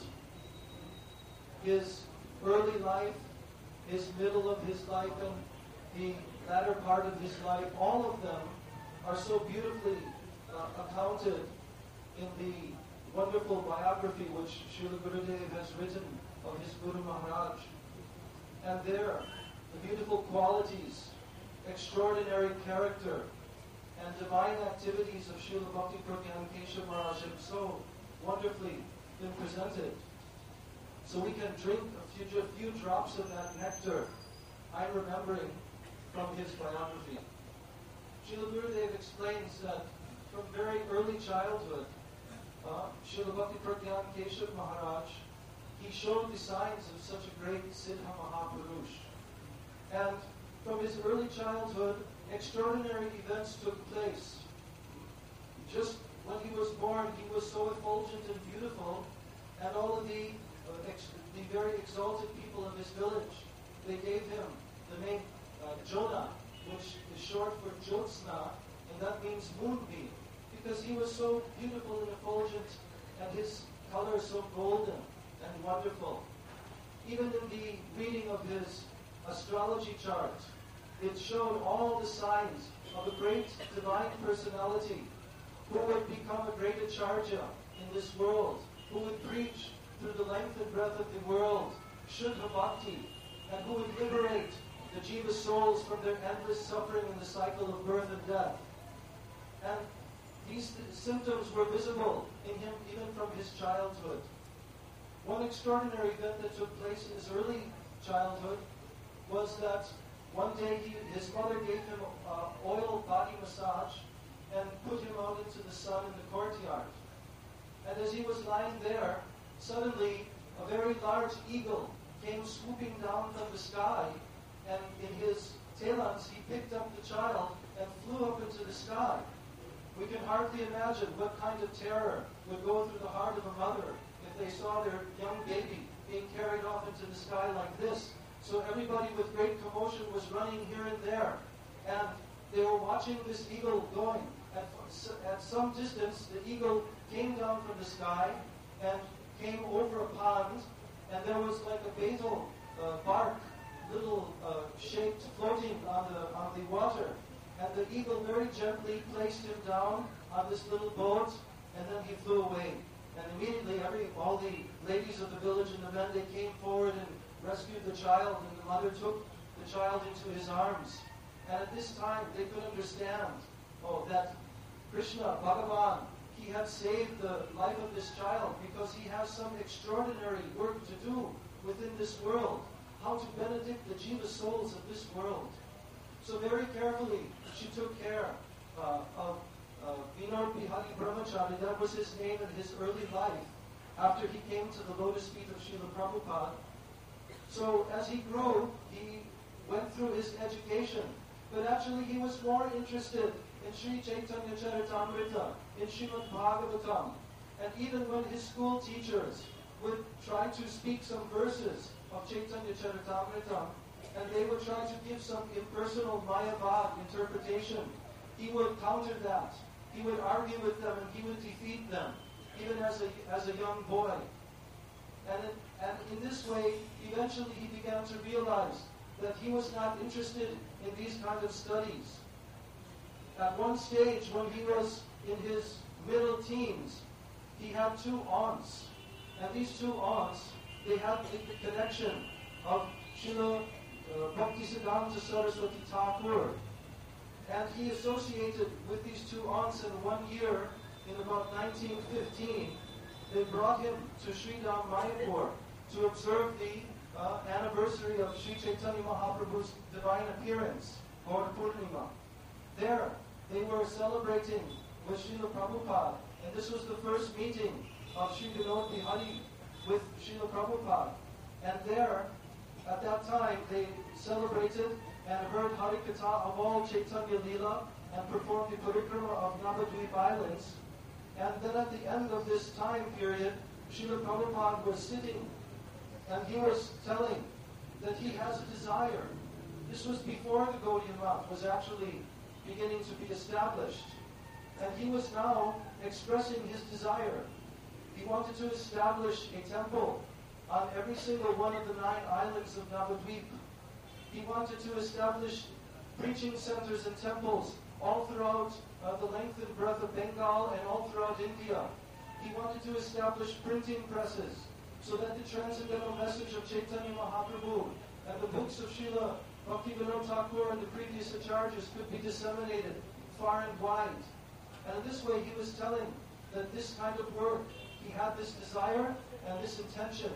His early life, his middle of his life, and the latter part of his life, all of them are so beautifully uh, accounted in the wonderful biography which Srila Gurudev has written of his Guru Maharaj. And there, the beautiful qualities, extraordinary character, and divine activities of Srila Bhakti Pragyan Keshav Maharaj have so wonderfully been presented. So we can drink a few, a few drops of that nectar, I'm remembering from his biography. Srila Gurudev explains that from very early childhood, uh, Srila Bhakti Pragyan Keshav Maharaj he showed the signs of such a great Siddha Mahapurush. And from his early childhood, extraordinary events took place. Just when he was born, he was so effulgent and beautiful, and all of the, uh, ex- the very exalted people of his village, they gave him the name uh, Jonah, which is short for Jyotsna, and that means moonbeam, because he was so beautiful and effulgent, and his color so golden and wonderful. Even in the reading of his astrology chart, it showed all the signs of a great divine personality who would become a great acharya in this world, who would preach through the length and breadth of the world Shuddha Bhakti, and who would liberate the jiva souls from their endless suffering in the cycle of birth and death. And these th- symptoms were visible in him even from his childhood. One extraordinary event that took place in his early childhood was that one day he, his mother gave him uh, oil body massage and put him out into the sun in the courtyard. And as he was lying there, suddenly a very large eagle came swooping down from the sky, and in his talons he picked up the child and flew up into the sky. We can hardly imagine what kind of terror would go through the heart of a mother if they saw their young baby being carried off into the sky like this. So everybody with great commotion was running here and there, and they were watching this eagle going. At, at some distance, the eagle came down from the sky and came over a pond, and there was like a betel uh, bark, little uh, shaped floating on the on the water. And the eagle very gently placed him down on this little boat, and then he flew away. And immediately, every all the ladies of the village and the men, they came forward and rescued the child, and the mother took the child into his arms. And at this time, they could understand, oh, that Krishna, Bhagavan, he had saved the life of this child because he has some extraordinary work to do within this world, how to benedict the jiva souls of this world. So very carefully, she took care uh, of uh, Vinod Bihari Brahmachari. That was his name in his early life, after he came to the lotus feet of Srila Prabhupada. So as he grew, he went through his education, but actually he was more interested in Sri Chaitanya Charitamrita, in Srimad Bhagavatam. And even when his school teachers would try to speak some verses of Chaitanya Charitamrita, and they would try to give some impersonal Mayavad interpretation, he would counter that. He would argue with them and he would defeat them, even as a, as a young boy. And, it, and in this way, eventually he began to realize that he was not interested in these kind of studies. At one stage, when he was in his middle teens, he had two aunts. And these two aunts, they had the connection of Srila uh, Bhaktisiddhanta Saraswati Thakur. And he associated with these two aunts in one year, in about nineteen fifteen. They brought him to Sridham Mayapur to observe the uh, anniversary of Sri Chaitanya Mahaprabhu's divine appearance, Gaur Purnima. There, they were celebrating with Srila Prabhupada, and this was the first meeting of Sri Vinod Bihari with Srila Prabhupada. And there, at that time, they celebrated and heard Harikatha of all Chaitanya Leela and performed the parikrama of Navadvip Islands. And then at the end of this time period, Srila Prabhupada was sitting and he was telling that he has a desire. This was before the Gaudiya Math was actually beginning to be established. And he was now expressing his desire. He wanted to establish a temple on every single one of the nine islands of Navadvip. He wanted to establish preaching centers and temples all throughout uh, the length and breadth of Bengal and all throughout India. He wanted to establish printing presses so that the transcendental message of Chaitanya Mahaprabhu and the books of Srila Bhaktivinoda Thakur and the previous acharyas could be disseminated far and wide. And in this way he was telling that this kind of work, he had this desire and this intention.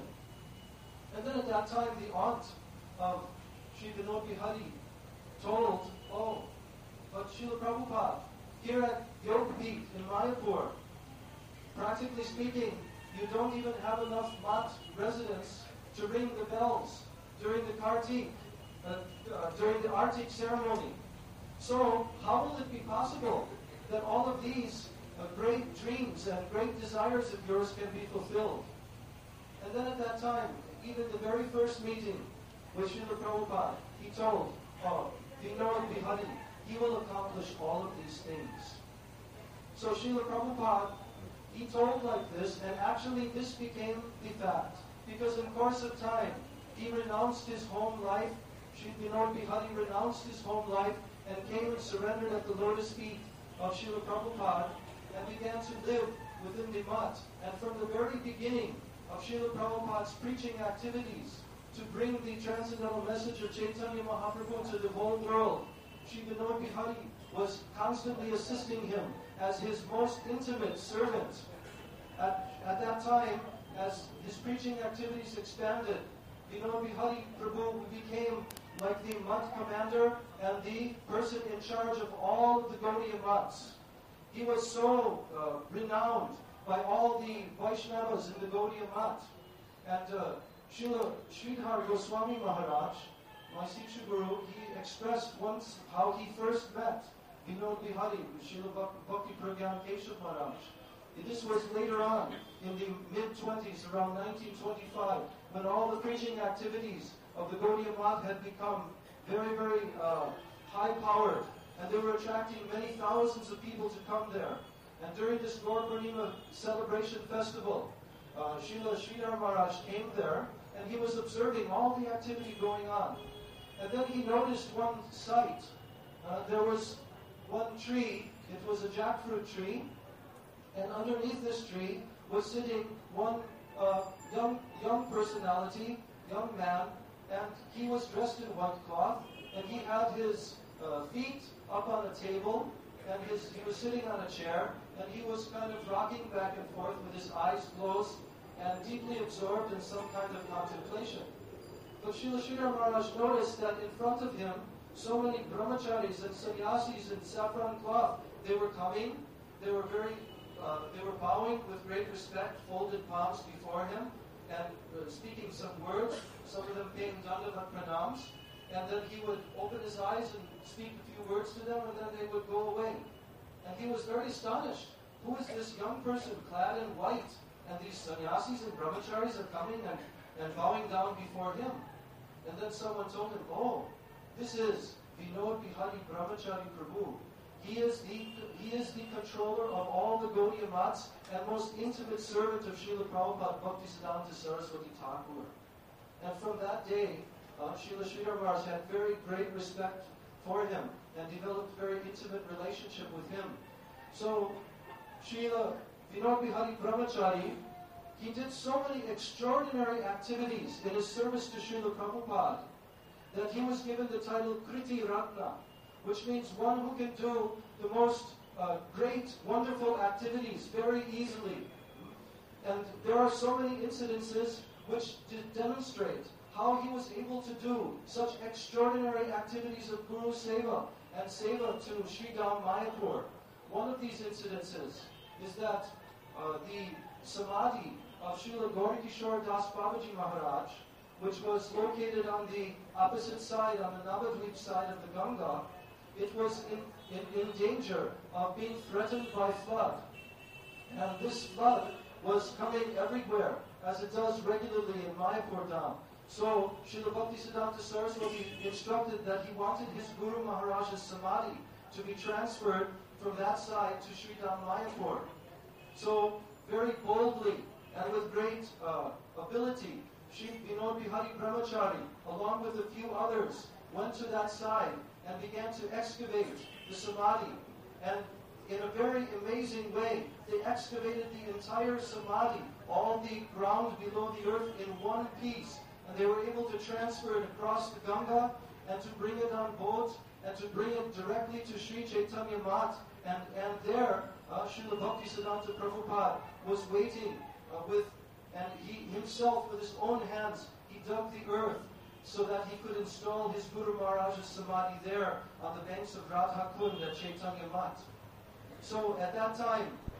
And then at that time the aunt of Sri Vinod Bihari told, oh, but Srila Prabhupada, here at Yoga Peeth in Mayapur, practically speaking, you don't even have enough mat residents to ring the bells during the Kartik, uh, uh, during the Artik ceremony. So how will it be possible that all of these uh, great dreams and great desires of yours can be fulfilled? And then at that time, even the very first meeting with Srila Prabhupada, he told, oh, Vinod Bihari, he will accomplish all of these things. So Srila Prabhupada, he told like this, and actually this became the fact. Because in course of time, he renounced his home life, Sri Vinod Bihari renounced his home life and came and surrendered at the lotus feet of Srila Prabhupada and began to live within the Mat. And from the very beginning of Srila Prabhupada's preaching activities to bring the transcendental message of Chaitanya Mahaprabhu to the whole world, Sri Vinod Bihari was constantly assisting him as his most intimate servant. At, at that time, as his preaching activities expanded, Vinod Bihari Prabhu became like the Mat commander and the person in charge of all of the Gaudiya Mats. He was so uh, renowned by all the Vaishnavas in the Gaudiya Mat. And uh, Srila Sridhar Goswami Maharaj, my Siksha Guru, he expressed once how he first met Vinod Bihari with Srila Bhakti Pragyan Keshav Maharaj. This was later on, in the mid-twenties, around nineteen twenty-five, when all the preaching activities of the Gaudiya Mat had become very, very uh, high-powered, and they were attracting many thousands of people to come there. And during this Gaur Purnima celebration festival, uh, Srila Sridhar Maharaj came there, and he was observing all the activity going on. And then he noticed one sight. Uh, there was one tree, it was a jackfruit tree, and underneath this tree was sitting one uh, young young personality, young man, and he was dressed in white cloth, and he had his uh, feet up on a table, and his, he was sitting on a chair, and he was kind of rocking back and forth with his eyes closed and deeply absorbed in some kind of contemplation. But Srila Sridhar Maharaj noticed that in front of him, so many brahmacharis and sannyasis in saffron cloth, they were coming, they were very Uh, they were bowing with great respect, folded palms before him, and uh, speaking some words, some of them paying dandavat pranams, and then he would open his eyes and speak a few words to them, and then they would go away. And he was very astonished. Who is this young person clad in white? And these sannyasis and brahmacharis are coming and, and bowing down before him. And then someone told him, oh, this is Vinod Bihari Brahmachari Prabhu. He is the he is the controller of all the Gaudiya Mats and most intimate servant of Srila Prabhupada, Bhaktisiddhanta Saraswati Thakur. And from that day, uh, Srila Sridhar Maharaj had very great respect for him and developed a very intimate relationship with him. So, Srila Vinod Bihari Brahmachari, he did so many extraordinary activities in his service to Srila Prabhupada that he was given the title Kriti Ratna, which means one who can do the most uh, great, wonderful activities very easily. And there are so many incidences which de- demonstrate how he was able to do such extraordinary activities of Guru Seva and Seva to Sri Dham Mayapur. One of these incidences is that uh, the Samadhi of Srila Gaurikishore Das Babaji Maharaj, which was located on the opposite side, on the Navadvip side of the Ganga, it was in, in, in danger of being threatened by flood. And this flood was coming everywhere, as it does regularly in Mayapur Dham. So, Srila Bhaktisiddhanta Saraswati instructed that he wanted his Guru Maharaj's Samadhi to be transferred from that side to Sri Dham Mayapur. So, very boldly and with great uh, ability, Sri Vinod Bihari Brahmachari, along with a few others, went to that side and began to excavate the Samadhi. And in a very amazing way, they excavated the entire Samadhi, all the ground below the earth in one piece. And they were able to transfer it across the Ganga and to bring it on boat and to bring it directly to Sri Chaitanya Mat. And, and there, uh, Srila Bhaktisiddhanta Prabhupada was waiting uh, with, and he himself with his own hands, he dug the earth so that he could install his Guru Maharaj's Samadhi there on the banks of Radha Kund at Chaitanya Mat. So at that time,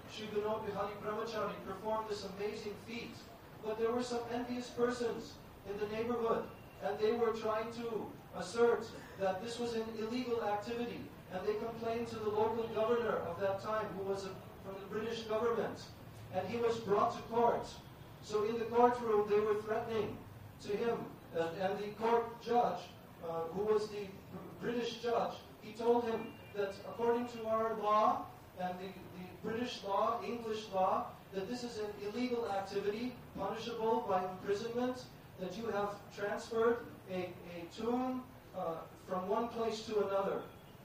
Shri Vinod Bihari Brahmachari performed this amazing feat. But there were some envious persons in the neighborhood, and they were trying to assert that this was an illegal activity, and they complained to the local governor of that time, who was a, from the British government, and he was brought to court. So in the courtroom, they were threatening to him, uh, and the court judge, uh, who was the British judge, he told him that according to our law, and the, the British law, English law, that this is an illegal activity, punishable by imprisonment, that you have transferred a, a tomb uh, from one place to another.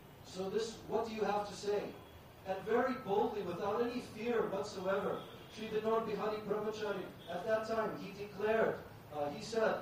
So this, what do you have to say? And very boldly, without any fear whatsoever, Shri Vinod Bihari Brahmachari, at that time, he declared, uh, he said,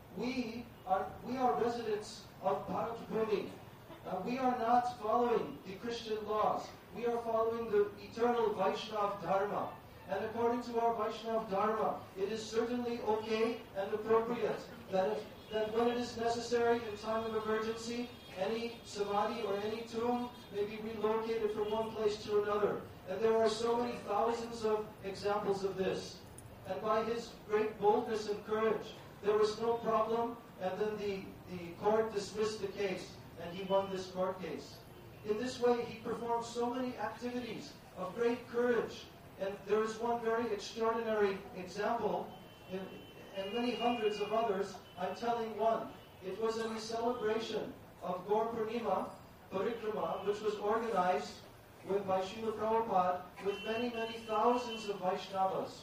we are, we are residents of Bharat Bhumi. Uh, we are not following the Christian laws. We are following the eternal Vaishnav Dharma. And according to our Vaishnav Dharma, it is certainly okay and appropriate that, if, that when it is necessary in time of emergency, any samadhi or any tomb may be relocated from one place to another. And there are so many thousands of examples of this. And by his great boldness and courage, there was no problem, and then the, the court dismissed the case, and he won this court case. In this way, he performed so many activities of great courage. And there is one very extraordinary example, in, and many hundreds of others. I'm telling one. It was in the celebration of Gaur Purnima, Parikrama, which was organized with, by Srila Prabhupada with many, many thousands of Vaishnavas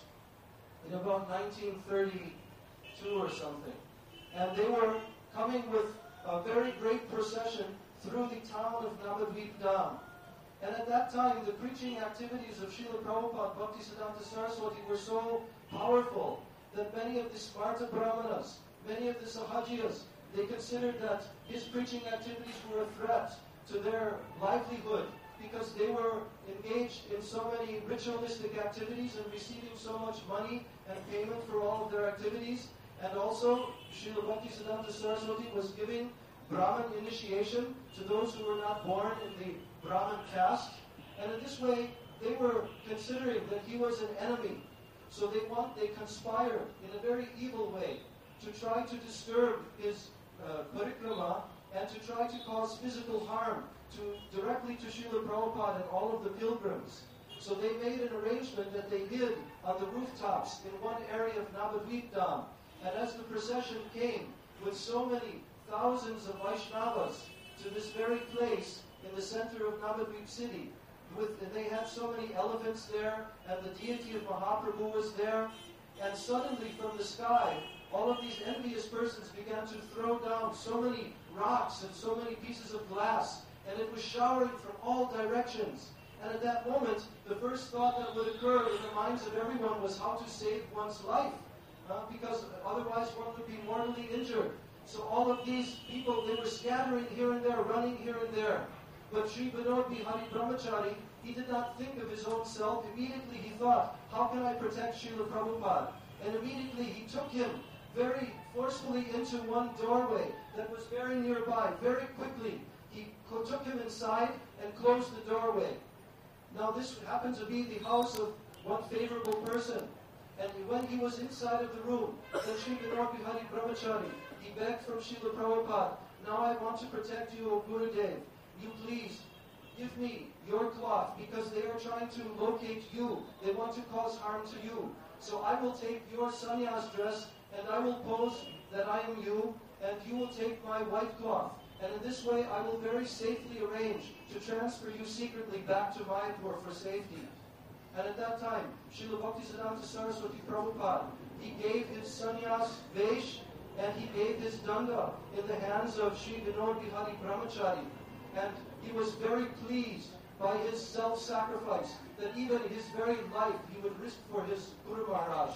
in about nineteen thirty-two or something. And they were coming with a very great procession through the town of Navadvip Dham. And at that time, the preaching activities of Srila Prabhupada, Bhaktisiddhanta Saraswati were so powerful that many of the Sparta Brahmanas, many of the Sahajiyas, they considered that his preaching activities were a threat to their livelihood because they were engaged in so many ritualistic activities and receiving so much money and payment for all of their activities. And also, Srila Bhaktisiddhanta Saraswati was giving Brahman initiation to those who were not born in the Brahman caste. And in this way, they were considering that he was an enemy. So they want, they conspired in a very evil way to try to disturb his uh, parikrama and to try to cause physical harm to directly to Srila Prabhupada and all of the pilgrims. So they made an arrangement that they hid on the rooftops in one area of Navadvip Dham. And as the procession came with so many thousands of Vaishnavas to this very place in the center of Navadvip city, with, and they had so many elephants there, and the deity of Mahaprabhu was there, and suddenly from the sky, all of these envious persons began to throw down so many rocks and so many pieces of glass, and it was showering from all directions. And at that moment, the first thought that would occur in the minds of everyone was how to save one's life, uh, because otherwise one would be mortally injured. So all of these people, they were scattering here and there, running here and there. But Sri Vinod Bihari Brahmachari, he did not think of his own self. Immediately he thought, how can I protect Srila Prabhupada? And immediately he took him very forcefully into one doorway that was very nearby. Very quickly, he took him inside and closed the doorway. Now this happened to be the house of one favorable person. And when he was inside of the room, then Sri Vinod Bihari Brahmachari, he begged from Srila Prabhupada, now I want to protect you, O Gurudev. You please give me your cloth because they are trying to locate you. They want to cause harm to you. So I will take your sannyas dress and I will pose that I am you, and you will take my white cloth. And in this way I will very safely arrange to transfer you secretly back to Mayapur for safety. And at that time, Srila Bhaktisiddhanta Saraswati Prabhupada, he gave his sannyas vesh and he gave his danda in the hands of Sri Vinod Bihari Brahmachari. And he was very pleased by his self-sacrifice, that even his very life he would risk for his Guru Maharaj.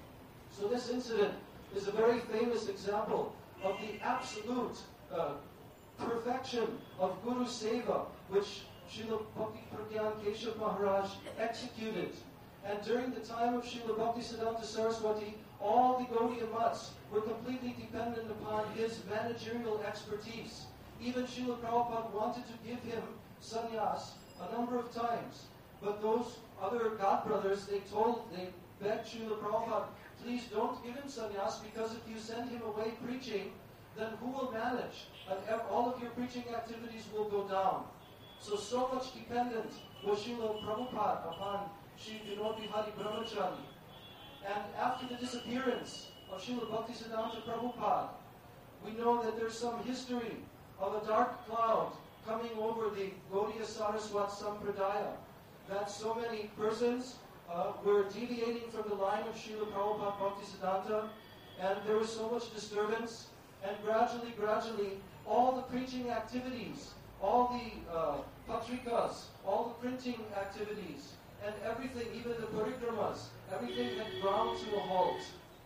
So this incident is a very famous example of the absolute uh, perfection of Guru Seva, which Srila Bhakti Pragyan Keshav Maharaj executed. And during the time of Srila Bhaktisiddhanta Saraswati, all the Gaudiya Mats were completely dependent upon his managerial expertise. Even Srila Prabhupada wanted to give him sannyas a number of times. But those other God brothers, they told, they begged Srila Prabhupada, please don't give him sannyas, because if you send him away preaching, then who will manage? And all of your preaching activities will go down. So, so much dependent was Srila Prabhupada upon Sri Vinod Bihari Brahmachari. And after the disappearance of Srila Bhaktisiddhanta Prabhupada, we know that there's some history of a dark cloud coming over the Gaudiya Saraswat Sampradaya, that so many persons uh, were deviating from the line of Srila Prabhupada Bhaktisiddhanta, and there was so much disturbance, and gradually, gradually, all the preaching activities, all the uh, patrikas, all the printing activities, and everything, even the parikramas, everything had ground to a halt.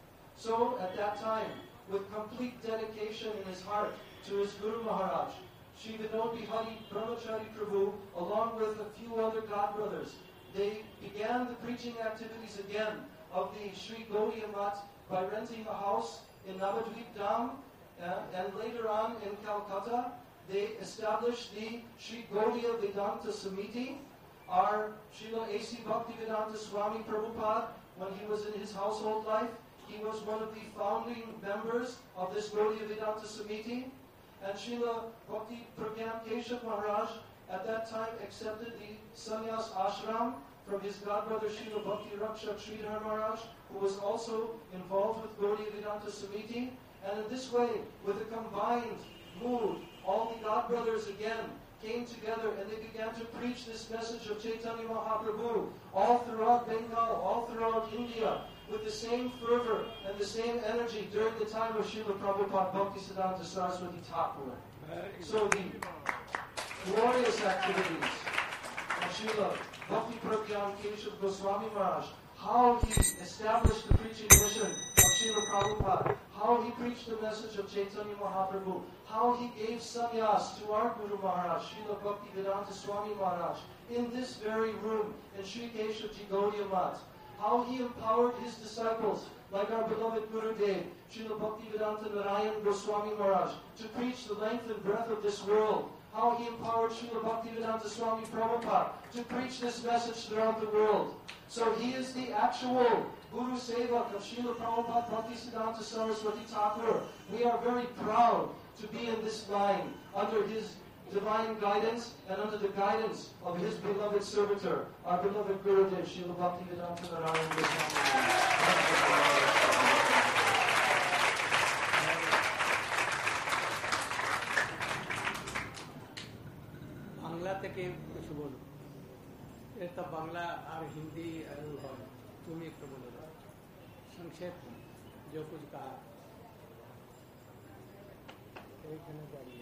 So, at that time, with complete dedication in his heart to his Guru Maharaj, Sri Vinod Bihari Brahmachari Prabhu, along with a few other God brothers, they began the preaching activities again of the Sri Gaudiya Math by renting a house in Navadvip Dham, uh, and later on in Calcutta, they established the Sri Gaudiya Vedanta Samiti. Our Srila A C Bhaktivedanta Swami Prabhupada, when he was in his household life, he was one of the founding members of this Gaudiya Vedanta Samiti. And Srila Bhakti Pragyan Keshav Maharaj at that time accepted the sannyas ashram from his godbrother Srila Bhakti Rakshak Sridhar Maharaj, who was also involved with Gaudiya Vedanta Samiti. And in this way, with a combined mood, all the godbrothers again came together and they began to preach this message of Chaitanya Mahaprabhu all throughout Bengal, all throughout India, with the same fervor and the same energy during the time of Srila Prabhupada Bhaktisiddhanta Saraswati Thakur. So the glorious activities of Srila Bhakti Pragyan Keshav Goswami Maharaj, how he established the preaching mission of Srila Prabhupada, how he preached the message of Chaitanya Mahaprabhu, how he gave sannyas to our Guru Maharaj, Srila Bhaktivedanta Swami Maharaj, in this very room, in Sri Keshavji Gaudiya Math, how he empowered his disciples, like our beloved Guru Dev, Srila Bhaktivedanta Narayan Goswami Maharaj, to preach the length and breadth of this world, how he empowered Srila Bhaktivedanta Swami Prabhupada to preach this message throughout the world. So he is the actual Guru Sevak of Srila Prabhupada Bhaktisiddhanta Saraswati Thakur. We are very proud to be in this line under his divine guidance and under the guidance of his beloved servitor, our beloved Gurudev, Srila Bhaktivedanta Narayan Goswami. Bangla থেকে কিছু বলো, এটা বাংলা আর হিন্दी और तुम एक बोलो संक्षेप जो कुछ कहा कहना चाहिए।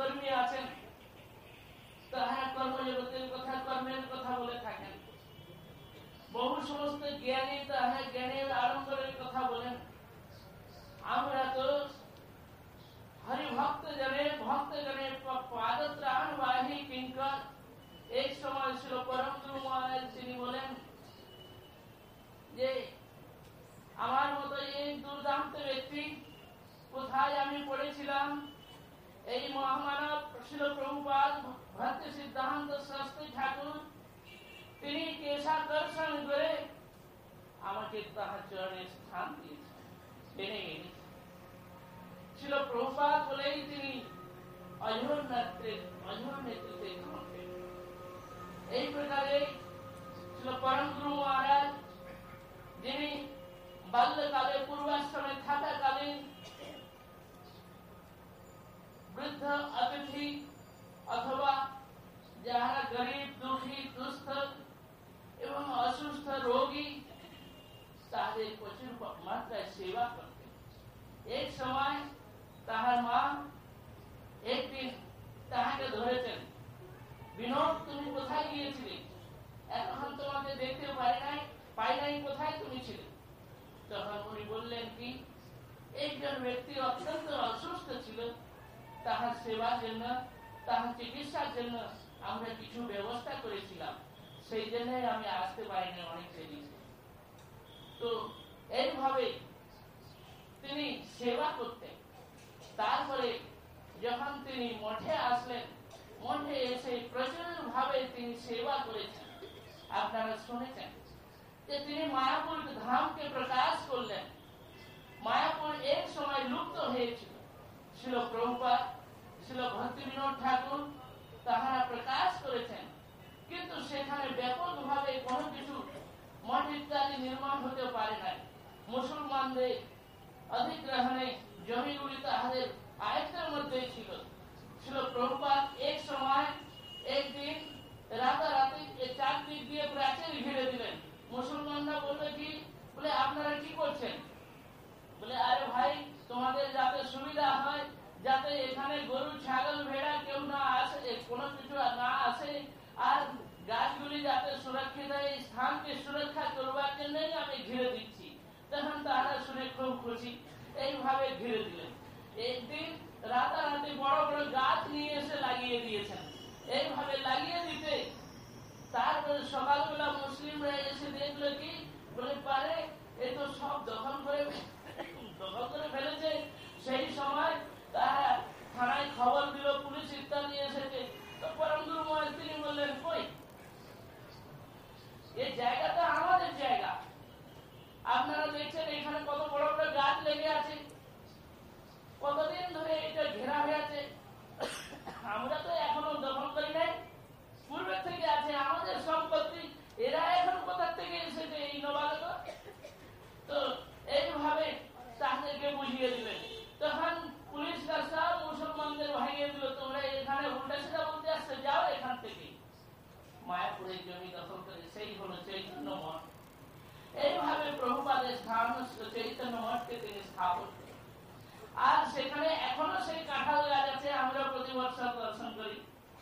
কর্মী আছেন, তারা কর্মজগতের কথা, কর্মের কথা বলে থাকেন। বহু সমস্ত জ্ঞানী তারা জ্ঞানের আড়ম্বরের কথা বলেন। আমরা তো হরিভক্ত জনে ভক্ত জনে পাদত্রাণবাহী কিঙ্কর। এক সময় ছিল পরম গুরু মহারাজ, তিনি বলেন যে আমার মতো এই দুর্দান্ত ব্যক্তি কোথায় আমি পড়েছিলাম, এই মহামানব শিল প্রভুপাদ ভক্তি সিদ্ধান্ত শাস্ত্রী ঠাকুর, তিনি কেশাকর্ষণ করে আমাকে তাহার চরণে স্থান দিয়েছেন, টেনে এনেছেন। শিল প্রভুপাদ বলেই তিনি অঝোর নেত্রে অঝোর নেতৃত্বে ঘটেন। এই প্রকারে শিল পরম গুরু মহারাজ, যিনি বাল্যকালে পূর্বাশ্রমে থাকাকালীন বৃদ্ধ অতিথি অথবা যারা গরিব দুঃখী দুস্থ এবং অসুস্থ রোগী, তাদের প্রচুর মাত্রায় সেবা করতেন। এক সময় তাহার মা একদিন তাহাকে ধরেছেন, বিনোদ তুমি কোথায় গিয়েছিলে, এখন তোমাকে দেখতে পাই নাই পাই নাই কোথায় তুমি ছিলে? তখন উনি বললেন কি, একজন ব্যক্তি অত্যন্ত অসুস্থ ছিল, তাহার সেবার জন্য, তাহার চিকিৎসার জন্য আমরা কিছু ব্যবস্থা করেছিলাম, সেই জন্যই আমি আসতে পারিনি, অনেক দেরি। তো এইভাবে তিনি সেবা করতেন। তারপরে যখন তিনি মঠে আসলেন, মঠে এসে প্রচুর ভাবে তিনি সেবা করেছেন। আপনারা শুনেছেন যে তিনি মায়াপুর ধামকে প্রকাশ করলেন। মায়াপুর এক সময় লুপ্ত হয়েছিল, শিল প্রভুপাদ, শিল ভক্তি বিনোদ ঠাকুর তাহারা প্রকাশ করেছেন, কিন্তু সেখানে ব্যাপক ভাবে কোনো কিছু মঠ ইত্যাদি নির্মাণ হতে পারে নাই। মুসলমানদের অধিগ্রহণে জমিগুলি তাহাদের আয়ত্তের মধ্যেই ছিল। শিল প্রভুপাদ এক সময় একদিন রাতারাতি চারদিক দিয়ে প্রাচীর ঘিরে দিলেন। মুসলমানরা বলবে কি, বলে আপনারা কি করছেন? বলে আরে ভাই, তোমাদের যাতে সুবিধা হয়, যাতে এখানে গরু ছাগল ভেড়া কেউ না আসে, কোনো কিছু না আসে, আর গাছগুলি যাতে সুরক্ষিত হয়, এই স্থানকে সুরক্ষা করবার জন্যই আমি ঘিরে দিচ্ছি। তখন তারা শুনে খুব খুশি, এইভাবে ঘিরে দিলেন। একদিন রাতারাতি বড় বড় গাছ নিয়ে এসে লাগিয়ে দিয়েছেন। এইভাবে লাগিয়ে দিতে তারপরে সকালবেলা মুসলিমরা এসে দেখলো কি, বলে পারে এ তো সব দখল করে দখল করে ফেলেছে। সেই সময় তারা থানায় খবর দিল, পুলিশ ইত্যাদি এসেছে। তো পরম গুরু মহারাজ তিনি বললেন, কই, এই জায়গাটা আমাদের জায়গা, আপনারা দেখছেন এখানে কত বড় বড় গাছ লেগে আছে, কতদিন ধরে এটা ঘেরা হয়ে আছে, আমরা তো এখনো দখল করি নাই, পূর্বের থেকে আছে আমাদের সম্পত্তি, এরা এখন কোথা থেকে এসেছে এই নবাগত? তো এইভাবে তাদেরকে বুঝিয়ে দিলেন। তখন পুলিশরা সব মুসলমানদের ভাঙিয়ে দিল, তোমরা এখানে উল্টা সিধা বলতে আসছে, যাও এখান থেকে। মায়াপুরের জমি দখল করে সেই হলো চৈতন্য মঠ। এইভাবে প্রভুপাদের স্থান চৈতন্য মঠকে তিনি স্থাপন করেন। আর সেখানে এখনো সেই কাঁঠাল গাছ আছে, আমরা প্রতি বছর দর্শন করি।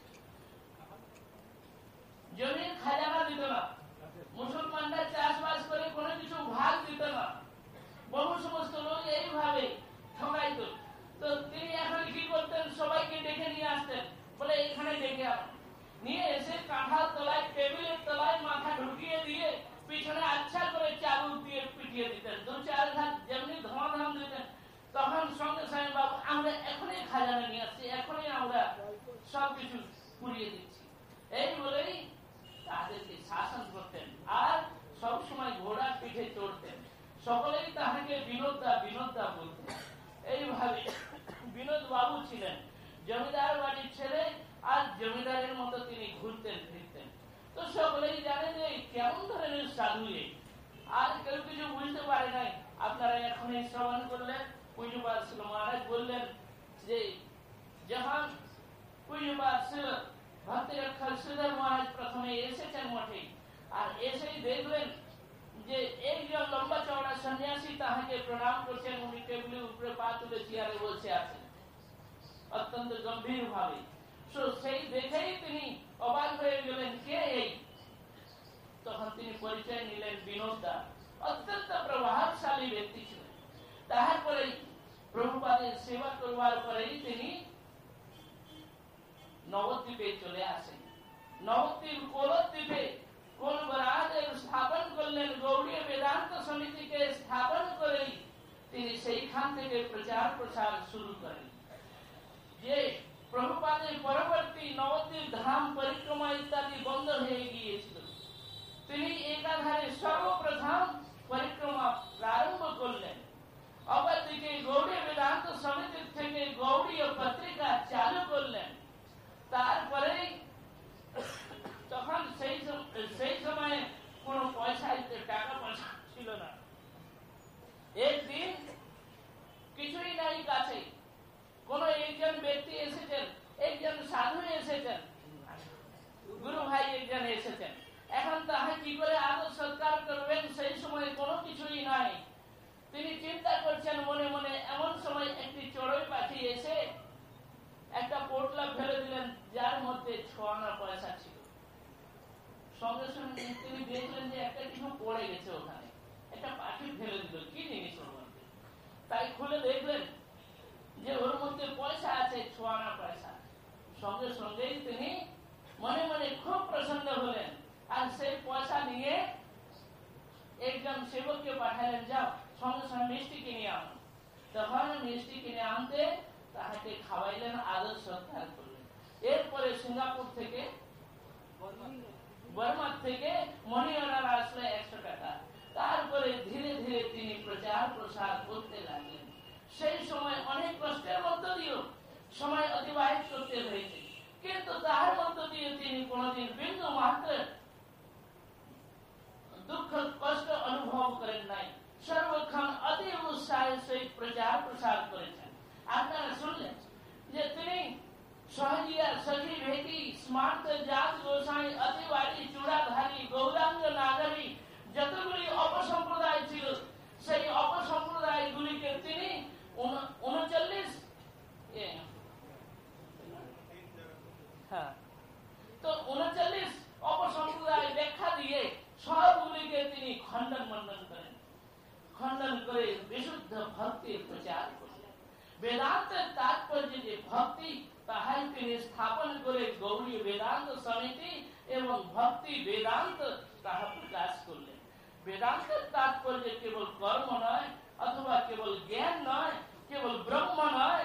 জমির খাজানা দিত না, মুসলমানরা চাষবাস করে কোনো কিছু ভাগ দিত না, বহু সমস্ত লোক এইভাবে ঠকাইত। তো তিনি এখন কি করতেন, সবাইকে ডেকে নিয়ে আসতেন, বলে এখানে ডেকে আন, নিয়ে এসে কাঁঠাল তলায় টেবিলের তলায় মাথা ঢুকিয়ে দিয়ে পিছনে আচ্ছা করে চাবুক দিয়ে পিটিয়ে দিতেন, দু চার ঘাট যেমনি ধমাধম দিতেন। তখন সঙ্গে সঙ্গে বাবু আমরা এখনই খাজানা নিয়ে আসছি, এখনই আমরা সবকিছু পুড়িয়ে দিচ্ছি, এই বলেই তাদেরকে শাসন করতেন। আর সবসময় ঘোড়ার পিঠে চড়তেন, সকলেই তাহাকে বিনোদদা বিনোদদা বলতেন। এইভাবে বিনোদ বাবু ছিলেন জমিদার বাড়ির ছেলে, আর জমিদারের মতো তিনি ঘুরতেন ফিরতেন। তো সকলেই জানে যে কেমন ধরনের সাধু। আর কেউ কিছু বুঝতে পারে নাই। আপনারা এখনই শ্রবণ করলেন, পূজ্যপাদ শ্রী মহারাজ বললেন যে যখন পূজ্যপাদ শ্রী ভক্তি রক্ষক শ্রীধর মহারাজ প্রথমে এসেছেন মঠে, আর এসেই দেখলেন যে একজন লম্বা চওড়া সন্ন্যাসী তাহাকে প্রণাম করছেন, উনি টেবিলের উপরে পা তুলে চেয়ারে বসে আছেন। অত্যন্ত গম্ভীর ভাবে। সেই দেখেই তিনি অবাক হয়ে গেলেন, কে এই? তখন তিনি পরিচয় নিলেন বিনোদ দাস, অত্যন্ত প্রভাবশালী ব্যক্তি ছিলেন। তারপরে প্রভুপাদের সেবা করবার পরেই তিনি নবদ্বীপে চলে আসেন। নবদ্বীপ কোলদ্বীপে কোলবরাজের স্থাপন করলেন, গৌড়ীয় বেদান্ত সমিতিকে স্থাপন করেই তিনি সেইখান থেকে প্রচার প্রসার শুরু করেন। যে প্রভুপাদের পরবর্তী নবদ্বীপ ধাম পরিক্রমা ইত্যাদি বন্ধ হয়ে গিয়েছিল, তিনি একাধারে সর্বপ্রথম পরিক্রমা প্রারম্ভ করলেন। অপরদিকে গৌড়ীয় বেদান্ত সমিতির থেকে গৌড়ীয় পত্রিকা চালু করলেন। তারপরে তখন সেই সেই সময়ে কোনো পয়সা টাকা পয়সা ছিল না। একদিন কিছুই নাই কাছে, কোন একজন ব্যক্তি এসেছেন, একজন সাধু এসেছেন, গুরু ভাই একজন এসেছেন। এখন তাহলে কি করে আদর সৎকার করবেন, সেই সময় কোনো কিছুই নাই। তিনি চিন্তা করছেন মনে মনে। এমন সময় একটি চড়ুই পাখি এসে একটা পোটলা ফেলে দিলেন, যার মধ্যে ছ আনা পয়সা ছিল। সঙ্গে সঙ্গে তিনি দেখলেন যে একটা কিছু পড়ে গেছে ওখানে, একটা পাখি ফেলে দিল, কি জিনিস ওর মধ্যে। তাই খুলে দেখলেন যে ওর মধ্যে পয়সা আছে, ছ আনা পয়সা। সঙ্গে সঙ্গেই তিনি মনে মনে খুব প্রসন্ন হলেন, আর সেই পয়সা নিয়ে একজন সেবককে পাঠালেন, যাও সঙ্গে সঙ্গে মিষ্টি কিনে আনো। তখন মিষ্টি কিনে আনতে তাহাকে খাওয়াইলেন, আদর সৎকার করলেন। এরপরে সিঙ্গাপুর থেকে বর্মার থেকে মনি অর্ডার আসলে একশো টাকা। তারপরে ধীরে ধীরে তিনি প্রচার প্রসার করতে লাগলেন। সেই সময় অনেক কষ্টের মধ্য দিয়েও সময় অতিবাহিত করতে হয়েছে, কিন্তু তার মধ্য দিয়ে তিনি কোনদিন বিন্দু মাত্র দুঃখ কষ্ট অনুভব করেন নাই। সর্বক্ষণ অতি উৎসাহের সহিত প্রচার প্রসার করেছেন। আপনারা শুনলেন যে তিনি সহজিয়া সখী ভেটি স্মার্ত জাত গোসাই অতিবাড়ি চূড়াধারী গৌরাঙ্গ নাগরী যতগুলি অপসম্প্রদায় ছিল, সেই অপসম্প্রদায় গুলিকে তিনি উনচল্লিশ হ্যাঁ তো উনচল্লিশ অপসম্প্রদায় ব্যাখ্যা দিয়ে সবগুলিকে তিনি খণ্ডন মন্ডন করেন। খণ্ডন করে বিশুদ্ধ ভক্তির প্রচার করলেন। বেদান্তের তাৎপর্য যে ভক্তি, তাহাই তিনি স্থাপন করে গৌড়ী বেদান্ত সমিতি এবং ভক্তি বেদান্ত তাহা প্রকাশ করলেন। বেদান্তের তাৎপর্য কেবল কর্ম নয়, অথবা কেবল জ্ঞান নয়, কেবল ব্রহ্ম নয়।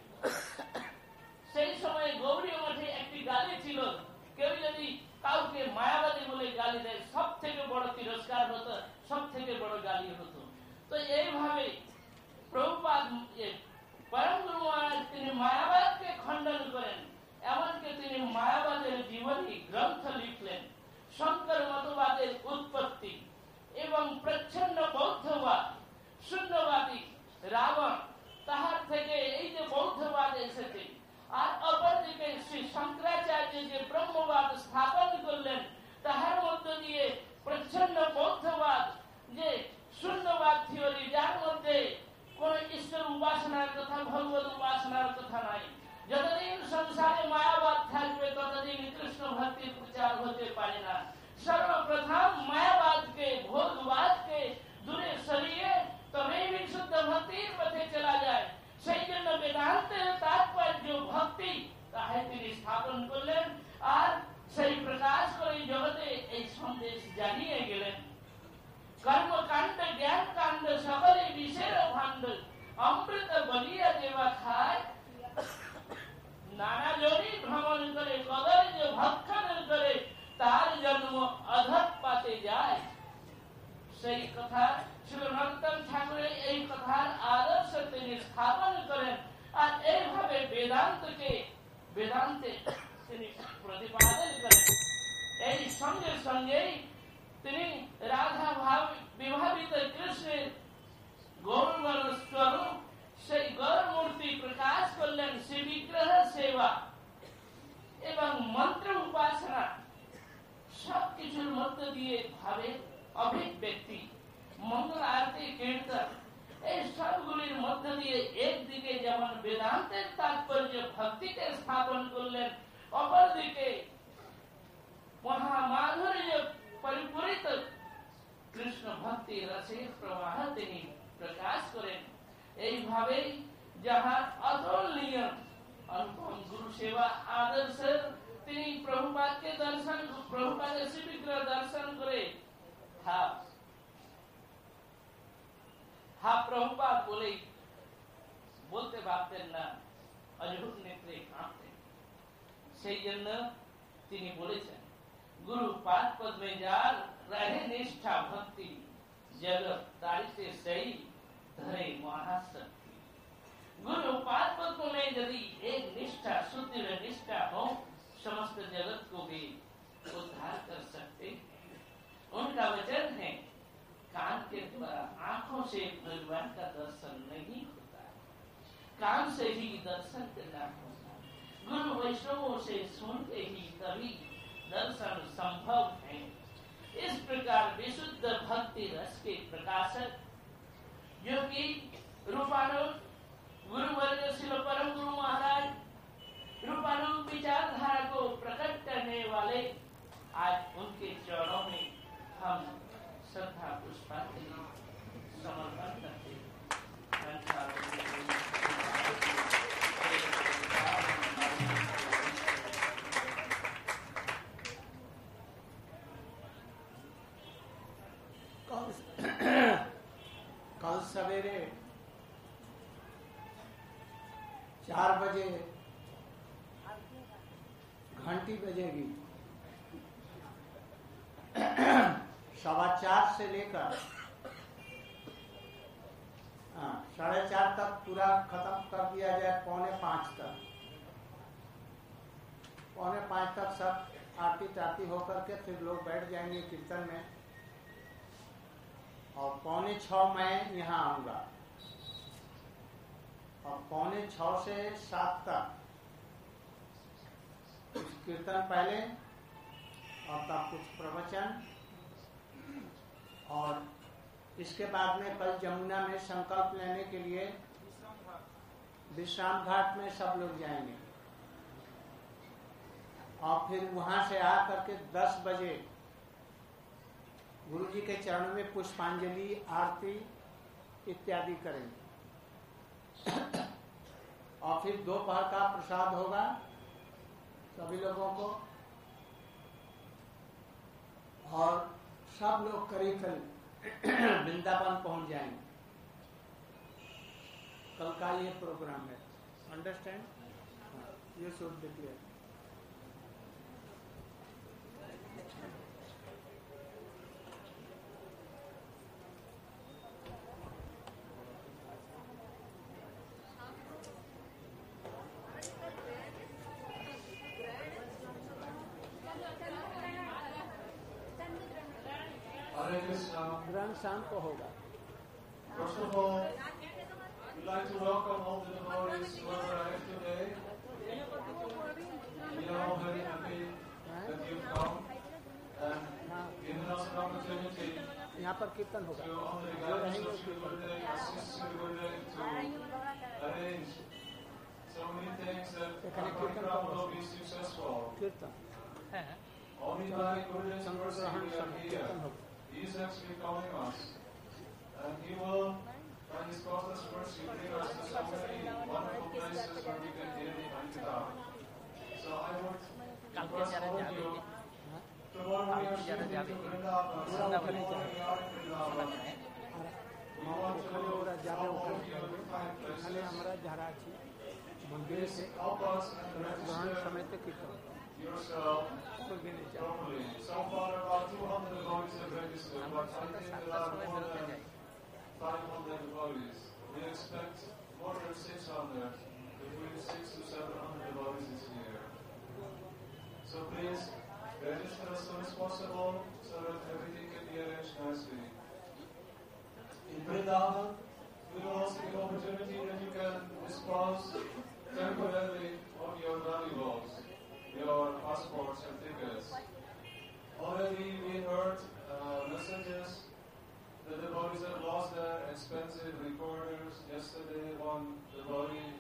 সেই সময় গৌড়ী মঠে একটি গালি ছিল, কেউ যদি কাউকে মায়াবাদী বলে গালি দেয়, সব থেকে বড় তিরস্কার হতো, সব থেকে বড় গালি হতো। তো এইভাবে প্রভুপাদ পরম গুরু মহারাজ তিনি মায়াবাদকে খণ্ডন করেন। এমনকি তিনি মায়াবাদের জীবনী গ্রন্থ লিখলেন। শঙ্কর মতবাদের উৎপত্তি এবং প্রচ্ছন্ন বৌদ্ধবাদ, শূন্যবাদী রাবণ, তাহার থেকে এই যে বৌদ্ধবাদ এসেছে। আর অপরদিকে শ্রী শঙ্করাচার্য যে ব্রহ্মবাদ স্থাপন করলেন, তাহার মধ্য দিয়ে প্রচ্ছন্ন বৌদ্ধবাদ, যে শূন্যবাদ থিওরি, যার মধ্যে কোন ঈশ্বর উপাসনার কথা, ভগবত উপাসনার কথা নাই। যতদিন সংসারে মায়াবাদ থাকবে, ততদিন কৃষ্ণ ভক্তির প্রচার হতে পারে না। সর্বপ্রথম মায়াবাদকে, ভোগবাদকে দূরে সরিয়ে তবেই বিশুদ্ধ ভক্তির পথে চলা যায়। সেই জন্য বেদান্তের তাৎপর্য ভক্তি, তাহাই তিনি স্থাপন করলেন। আর সেই প্রকাশ করে জগতে এই সন্দেশ জানিয়ে গেলেন। কর্মকাণ্ড জ্ঞান কাণ্ড সকলে বিষের ভাণ্ড, অমৃত বলিয়া দেবা খায়, নানা জনি ভ্রমণ করে কদর্য ভক্ষণ করে, তার জন্ম অধঃ পাতে যায়। সেই কথা শ্রী নরোত্তম ঠাকুরের এই কথার আদর্শ তিনি স্থাপন করেন। আর এইভাবে বেদান্তকে বেদান্তে তিনি প্রতিপাদন করেন। এই সঙ্গে সঙ্গেই তিনি রাধা ভাব বিভাবিত কৃষ্ণের গৌরবর্ণ স্বরূপ সেই গৌর মূর্তি প্রকাশ করলেন। শ্রী বিগ্রহ সেবা এবং মন্ত্র উপাসনা সবকিছুর মধ্য দিয়ে ভাবে অভিব্যক্তি, মঙ্গল আরতি, কীর্তন, এই সবগুলির মধ্য দিয়ে একদিকে যেমন বেদান্তের তাৎপর্য ভক্তিকে স্থাপন করলেন, অপরদিকে মহামাধুর্য পরিপূরিত কৃষ্ণ ভক্তি রসের প্রবাহ তিনি প্রকাশ করেন। এইভাবেই যাহার অতুলনীয় অনুপম গুরু সেবা আদর্শ তিনি প্রভুপাদকে দর্শন প্রভুপাদের শ্রীবিগ্রহ দর্শন করে হা হা প্রভুপাদ বলে বলতে পারতেন না, অদ্ভুত নেত্রে কাঁপতেন। সেই জন্য তিনি বলেছেন, गुरु पाद पद में जार रहे निष्ठा भक्ति, जगत तारिते सही धरे महाशक्ति। गुरु पाद पद में यदि एक निष्ठा सुदृढ़ निष्ठा हो, समस्त जगत को भी उद्धार कर सकते हैं। उनका वचन है, कान के द्वारा आंखों से भगवान का दर्शन नहीं होता, कान से ही दर्शन करना होता। गुरु वैष्णवों से सुनते ही तभी दर्शन संभव है। इस प्रकार विशुद्ध भक्ति रस के प्रकाशक जो कि रूपानुग गुरुवर्ग शिल परम गुरु महाराज रूपानुग विचारधारा को प्रकट करने वाले, आज उनके चरणों में हम श्रद्धा पुष्पांजलि समर्पण करते हैं। कल सवेरे चार बजे घंटी बजेगी, सवा चार से लेकर साढ़े चार तक पूरा खत्म कर दिया जाए, पौने पाँच तक पौने पाँच तक सब आरती टारती होकर के फिर लोग बैठ जाएंगे कीर्तन में, और पौने छः मैं यहाँ आऊँगा, और पौने छः से सात तक कुछ कीर्तन पहले और तब कुछ प्रवचन, और इसके बाद में कल जमुना में संकल्प लेने के लिए विश्राम घाट में सब लोग जाएंगे, और फिर वहाँ से आकर के दस बजे गुरु जी के चरणों में पुष्पांजलि आरती इत्यादि करेंगे, और फिर दोपहर का प्रसाद होगा सभी लोगों को, और सब लोग करीब करीब वृंदावन पहुंच जाएंगे। कल का ये प्रोग्राम है, अंडरस्टैंड, यू शुड डिक्लेयर। ग्रहण शाम को होगा। First of all, we'd like to welcome all the devotees who are arrived today. We are all very happy that you've come and given us an opportunity यहाँ पर कीर्तन होगा, to, under the guidance of Sri Gurudev, assist Sri Gurudev to arrange so many things that our program will be successful. कीर्तन Only by Gurudev's mercy we are here. He is actually calling us, and He will, by His causeless mercy, bring us to so many wonderful places where we can hear the Harikatha. So I would request all of you, tomorrow we are shifting to Vrindavan, so tomorrow we are in Vrindavan. We want to help all of you to find places. Please help us and register yourself properly. So far, about two hundred devotees have registered, but I think there are more than five hundred devotees. We expect more than six hundred, between six to seven hundred devotees this year. So please register as soon as possible so that everything can be arranged nicely. In Vrindavan, we will also give opportunity that you can dispose temporarily of your valuables, your passports and tickets. Already we heard uh, messages that the devotees have lost their expensive recorders. Yesterday one devotee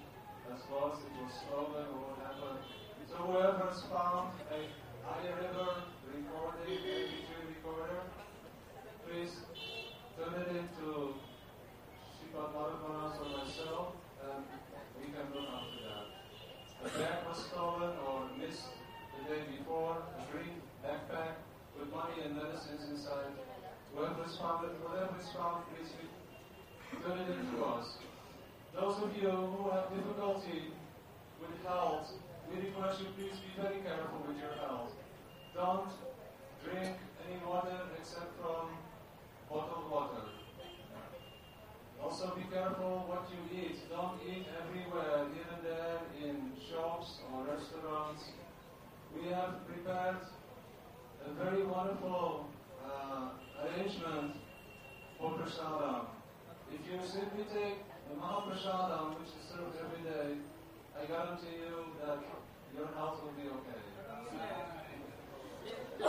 as was, it was stolen or whatever. So whoever has found a iRiver recording, M P three recorder, please turn it into Sripad Madhavanas or myself, and we can look after that. The bag was stolen or missed the day before, a green backpack with money and medicines inside. Whoever is found, whatever is found, please turn it into us. Those of you who have difficulty with health, we request you please be very careful with your health. Don't drink any water except from bottled water. Also be careful what you eat. Don't eat everywhere, here and there, in shops or restaurants. We have prepared a very wonderful uh, arrangement for prasadam. If you simply take the Mahaprasadam, which is served every day, I guarantee you that your health will be okay. Yes.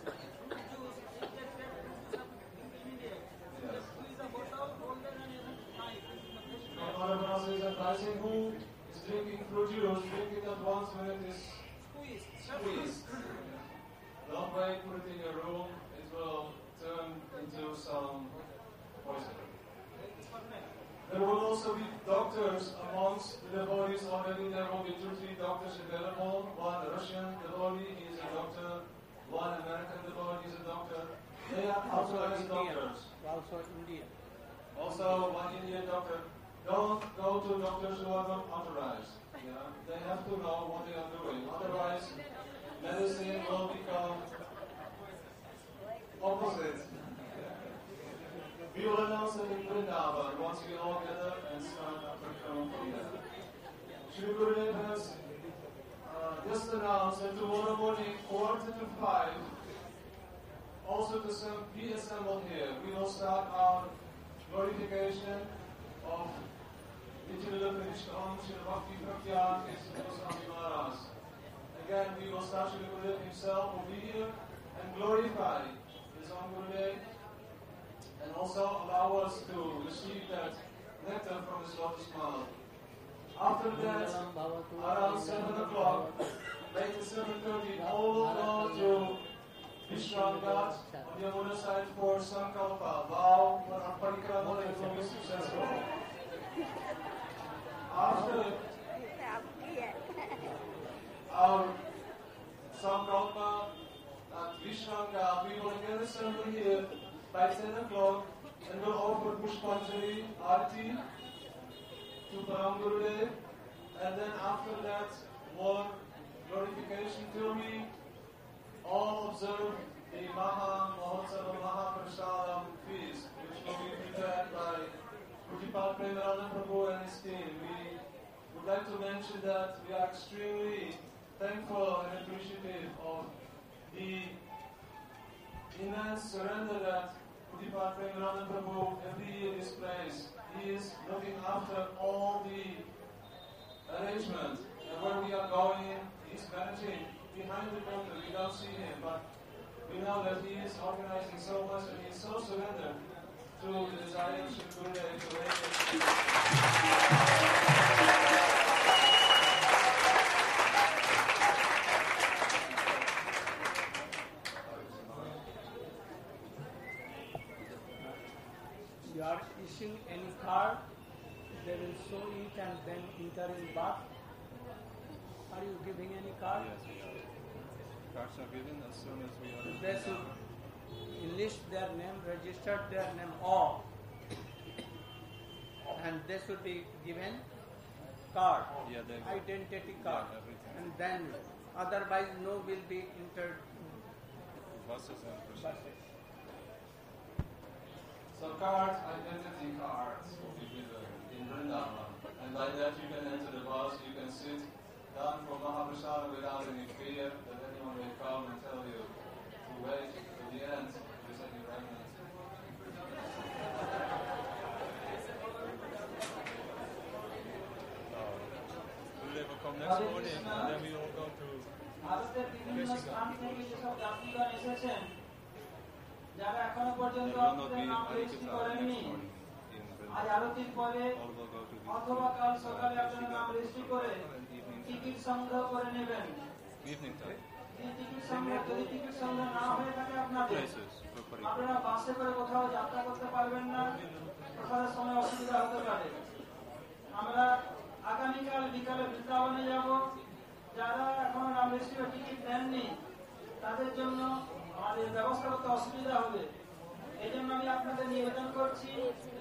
Madhavanas is advising who is drinking fruit juice, drink it at once when it is squeezed. Don't wait, put it in your room, it will turn into some poison. There will also be doctors amongst the devotees already. There will be two, three doctors available. One Russian devotee, he is a doctor. One American devotee is a doctor. They are authorized doctors. Also India. Also one Indian doctor. Don't go to doctors who are not authorized. Yeah? They have to know what they are doing. Otherwise, medicine will become opposite. We will announce it in Vrindavan once we all gather and start our program from there. Shri Gurudev has uh, just announced that tomorrow morning, quarter to five, also to some, be assembled here. We will start our glorification of Nityalila Krishna Om Shri Bhakti Pratyam Goswami Maharaj. Again, we will start Shri Gurudev himself will be here and glorify his own Gurudev. And also allow us to receive that nectar from his lotus mouth. After that, around seven o'clock, later seven thirty, all will go to Vishram Ghat on the Yamuna side for Sankalpa. Vow for our parikrama that will be successful. After our Sankalpa at Vishram Ghat, we will again assemble here by ten o'clock and will offer Pushpanjali Arati to Param Gurudev, and then after that more glorification till we all observe the Maha Mahotsava Maha Prasadam feast, which will be prepared by Pujapad Premarananda Prabhu and his team. We would like to mention that we are extremely thankful and appreciative of the immense surrender that Pujapad Premarananda Prabhu every year displays. He is looking after all the arrangements. And where we are going, he's managing behind the curtain. We don't see him, but we know that he is organizing so much and he is so surrendered to the desire of Shri Gurudev to make You are issuing any card, they will show it and then enter in bath. Are you giving any card? Yes, we are. Cards are given as soon as we are. They should enlist their name, register their name, all. And they should be given card, Yeah, they identity card. Yeah, everything. And then otherwise no will be entered Buses and processions. buses. So cards, identity cards will be given in Vrindavan. And by that you can enter the bus, you can sit down for Mahaprasada without any fear that anyone will come and tell you to wait to the end to set your remnant. Gurudev will come next morning and then we will go to ভারতের বিভিন্ন স্থান থেকে যেসব যাত্রীগণ এসেছেন যারা এখনো পর্যন্ত There will not be আপনাদের নাম রেজিস্ট্রি Harikatha করেননি next morning in Vrindavan. আজ আরতির পরে All will go to the অথবা কাল সকালে আপনার নাম রেজিস্ট্রি করে টিকিট সংগ্রহ করে নেবেন। evening time টিকিট সংগ্রহ যদি টিকিট সংগ্রহ না হয়ে থাকে আপনাদের places for Parikram. আপনারা বাসে করে কোথাও যাত্রা করতে পারবেন না, প্রসাদের সময় অসুবিধা হতে পারে। আমরা আগামীকাল বিকালে বৃন্দাবনে যাব। যারা এখনো নাম রেজিস্ট্রি টিকিট নেননি তাদের জন্য আমাদের ব্যবস্থা করতে অসুবিধা হবে। এই জন্য আমি আপনাদের নিবেদন করছি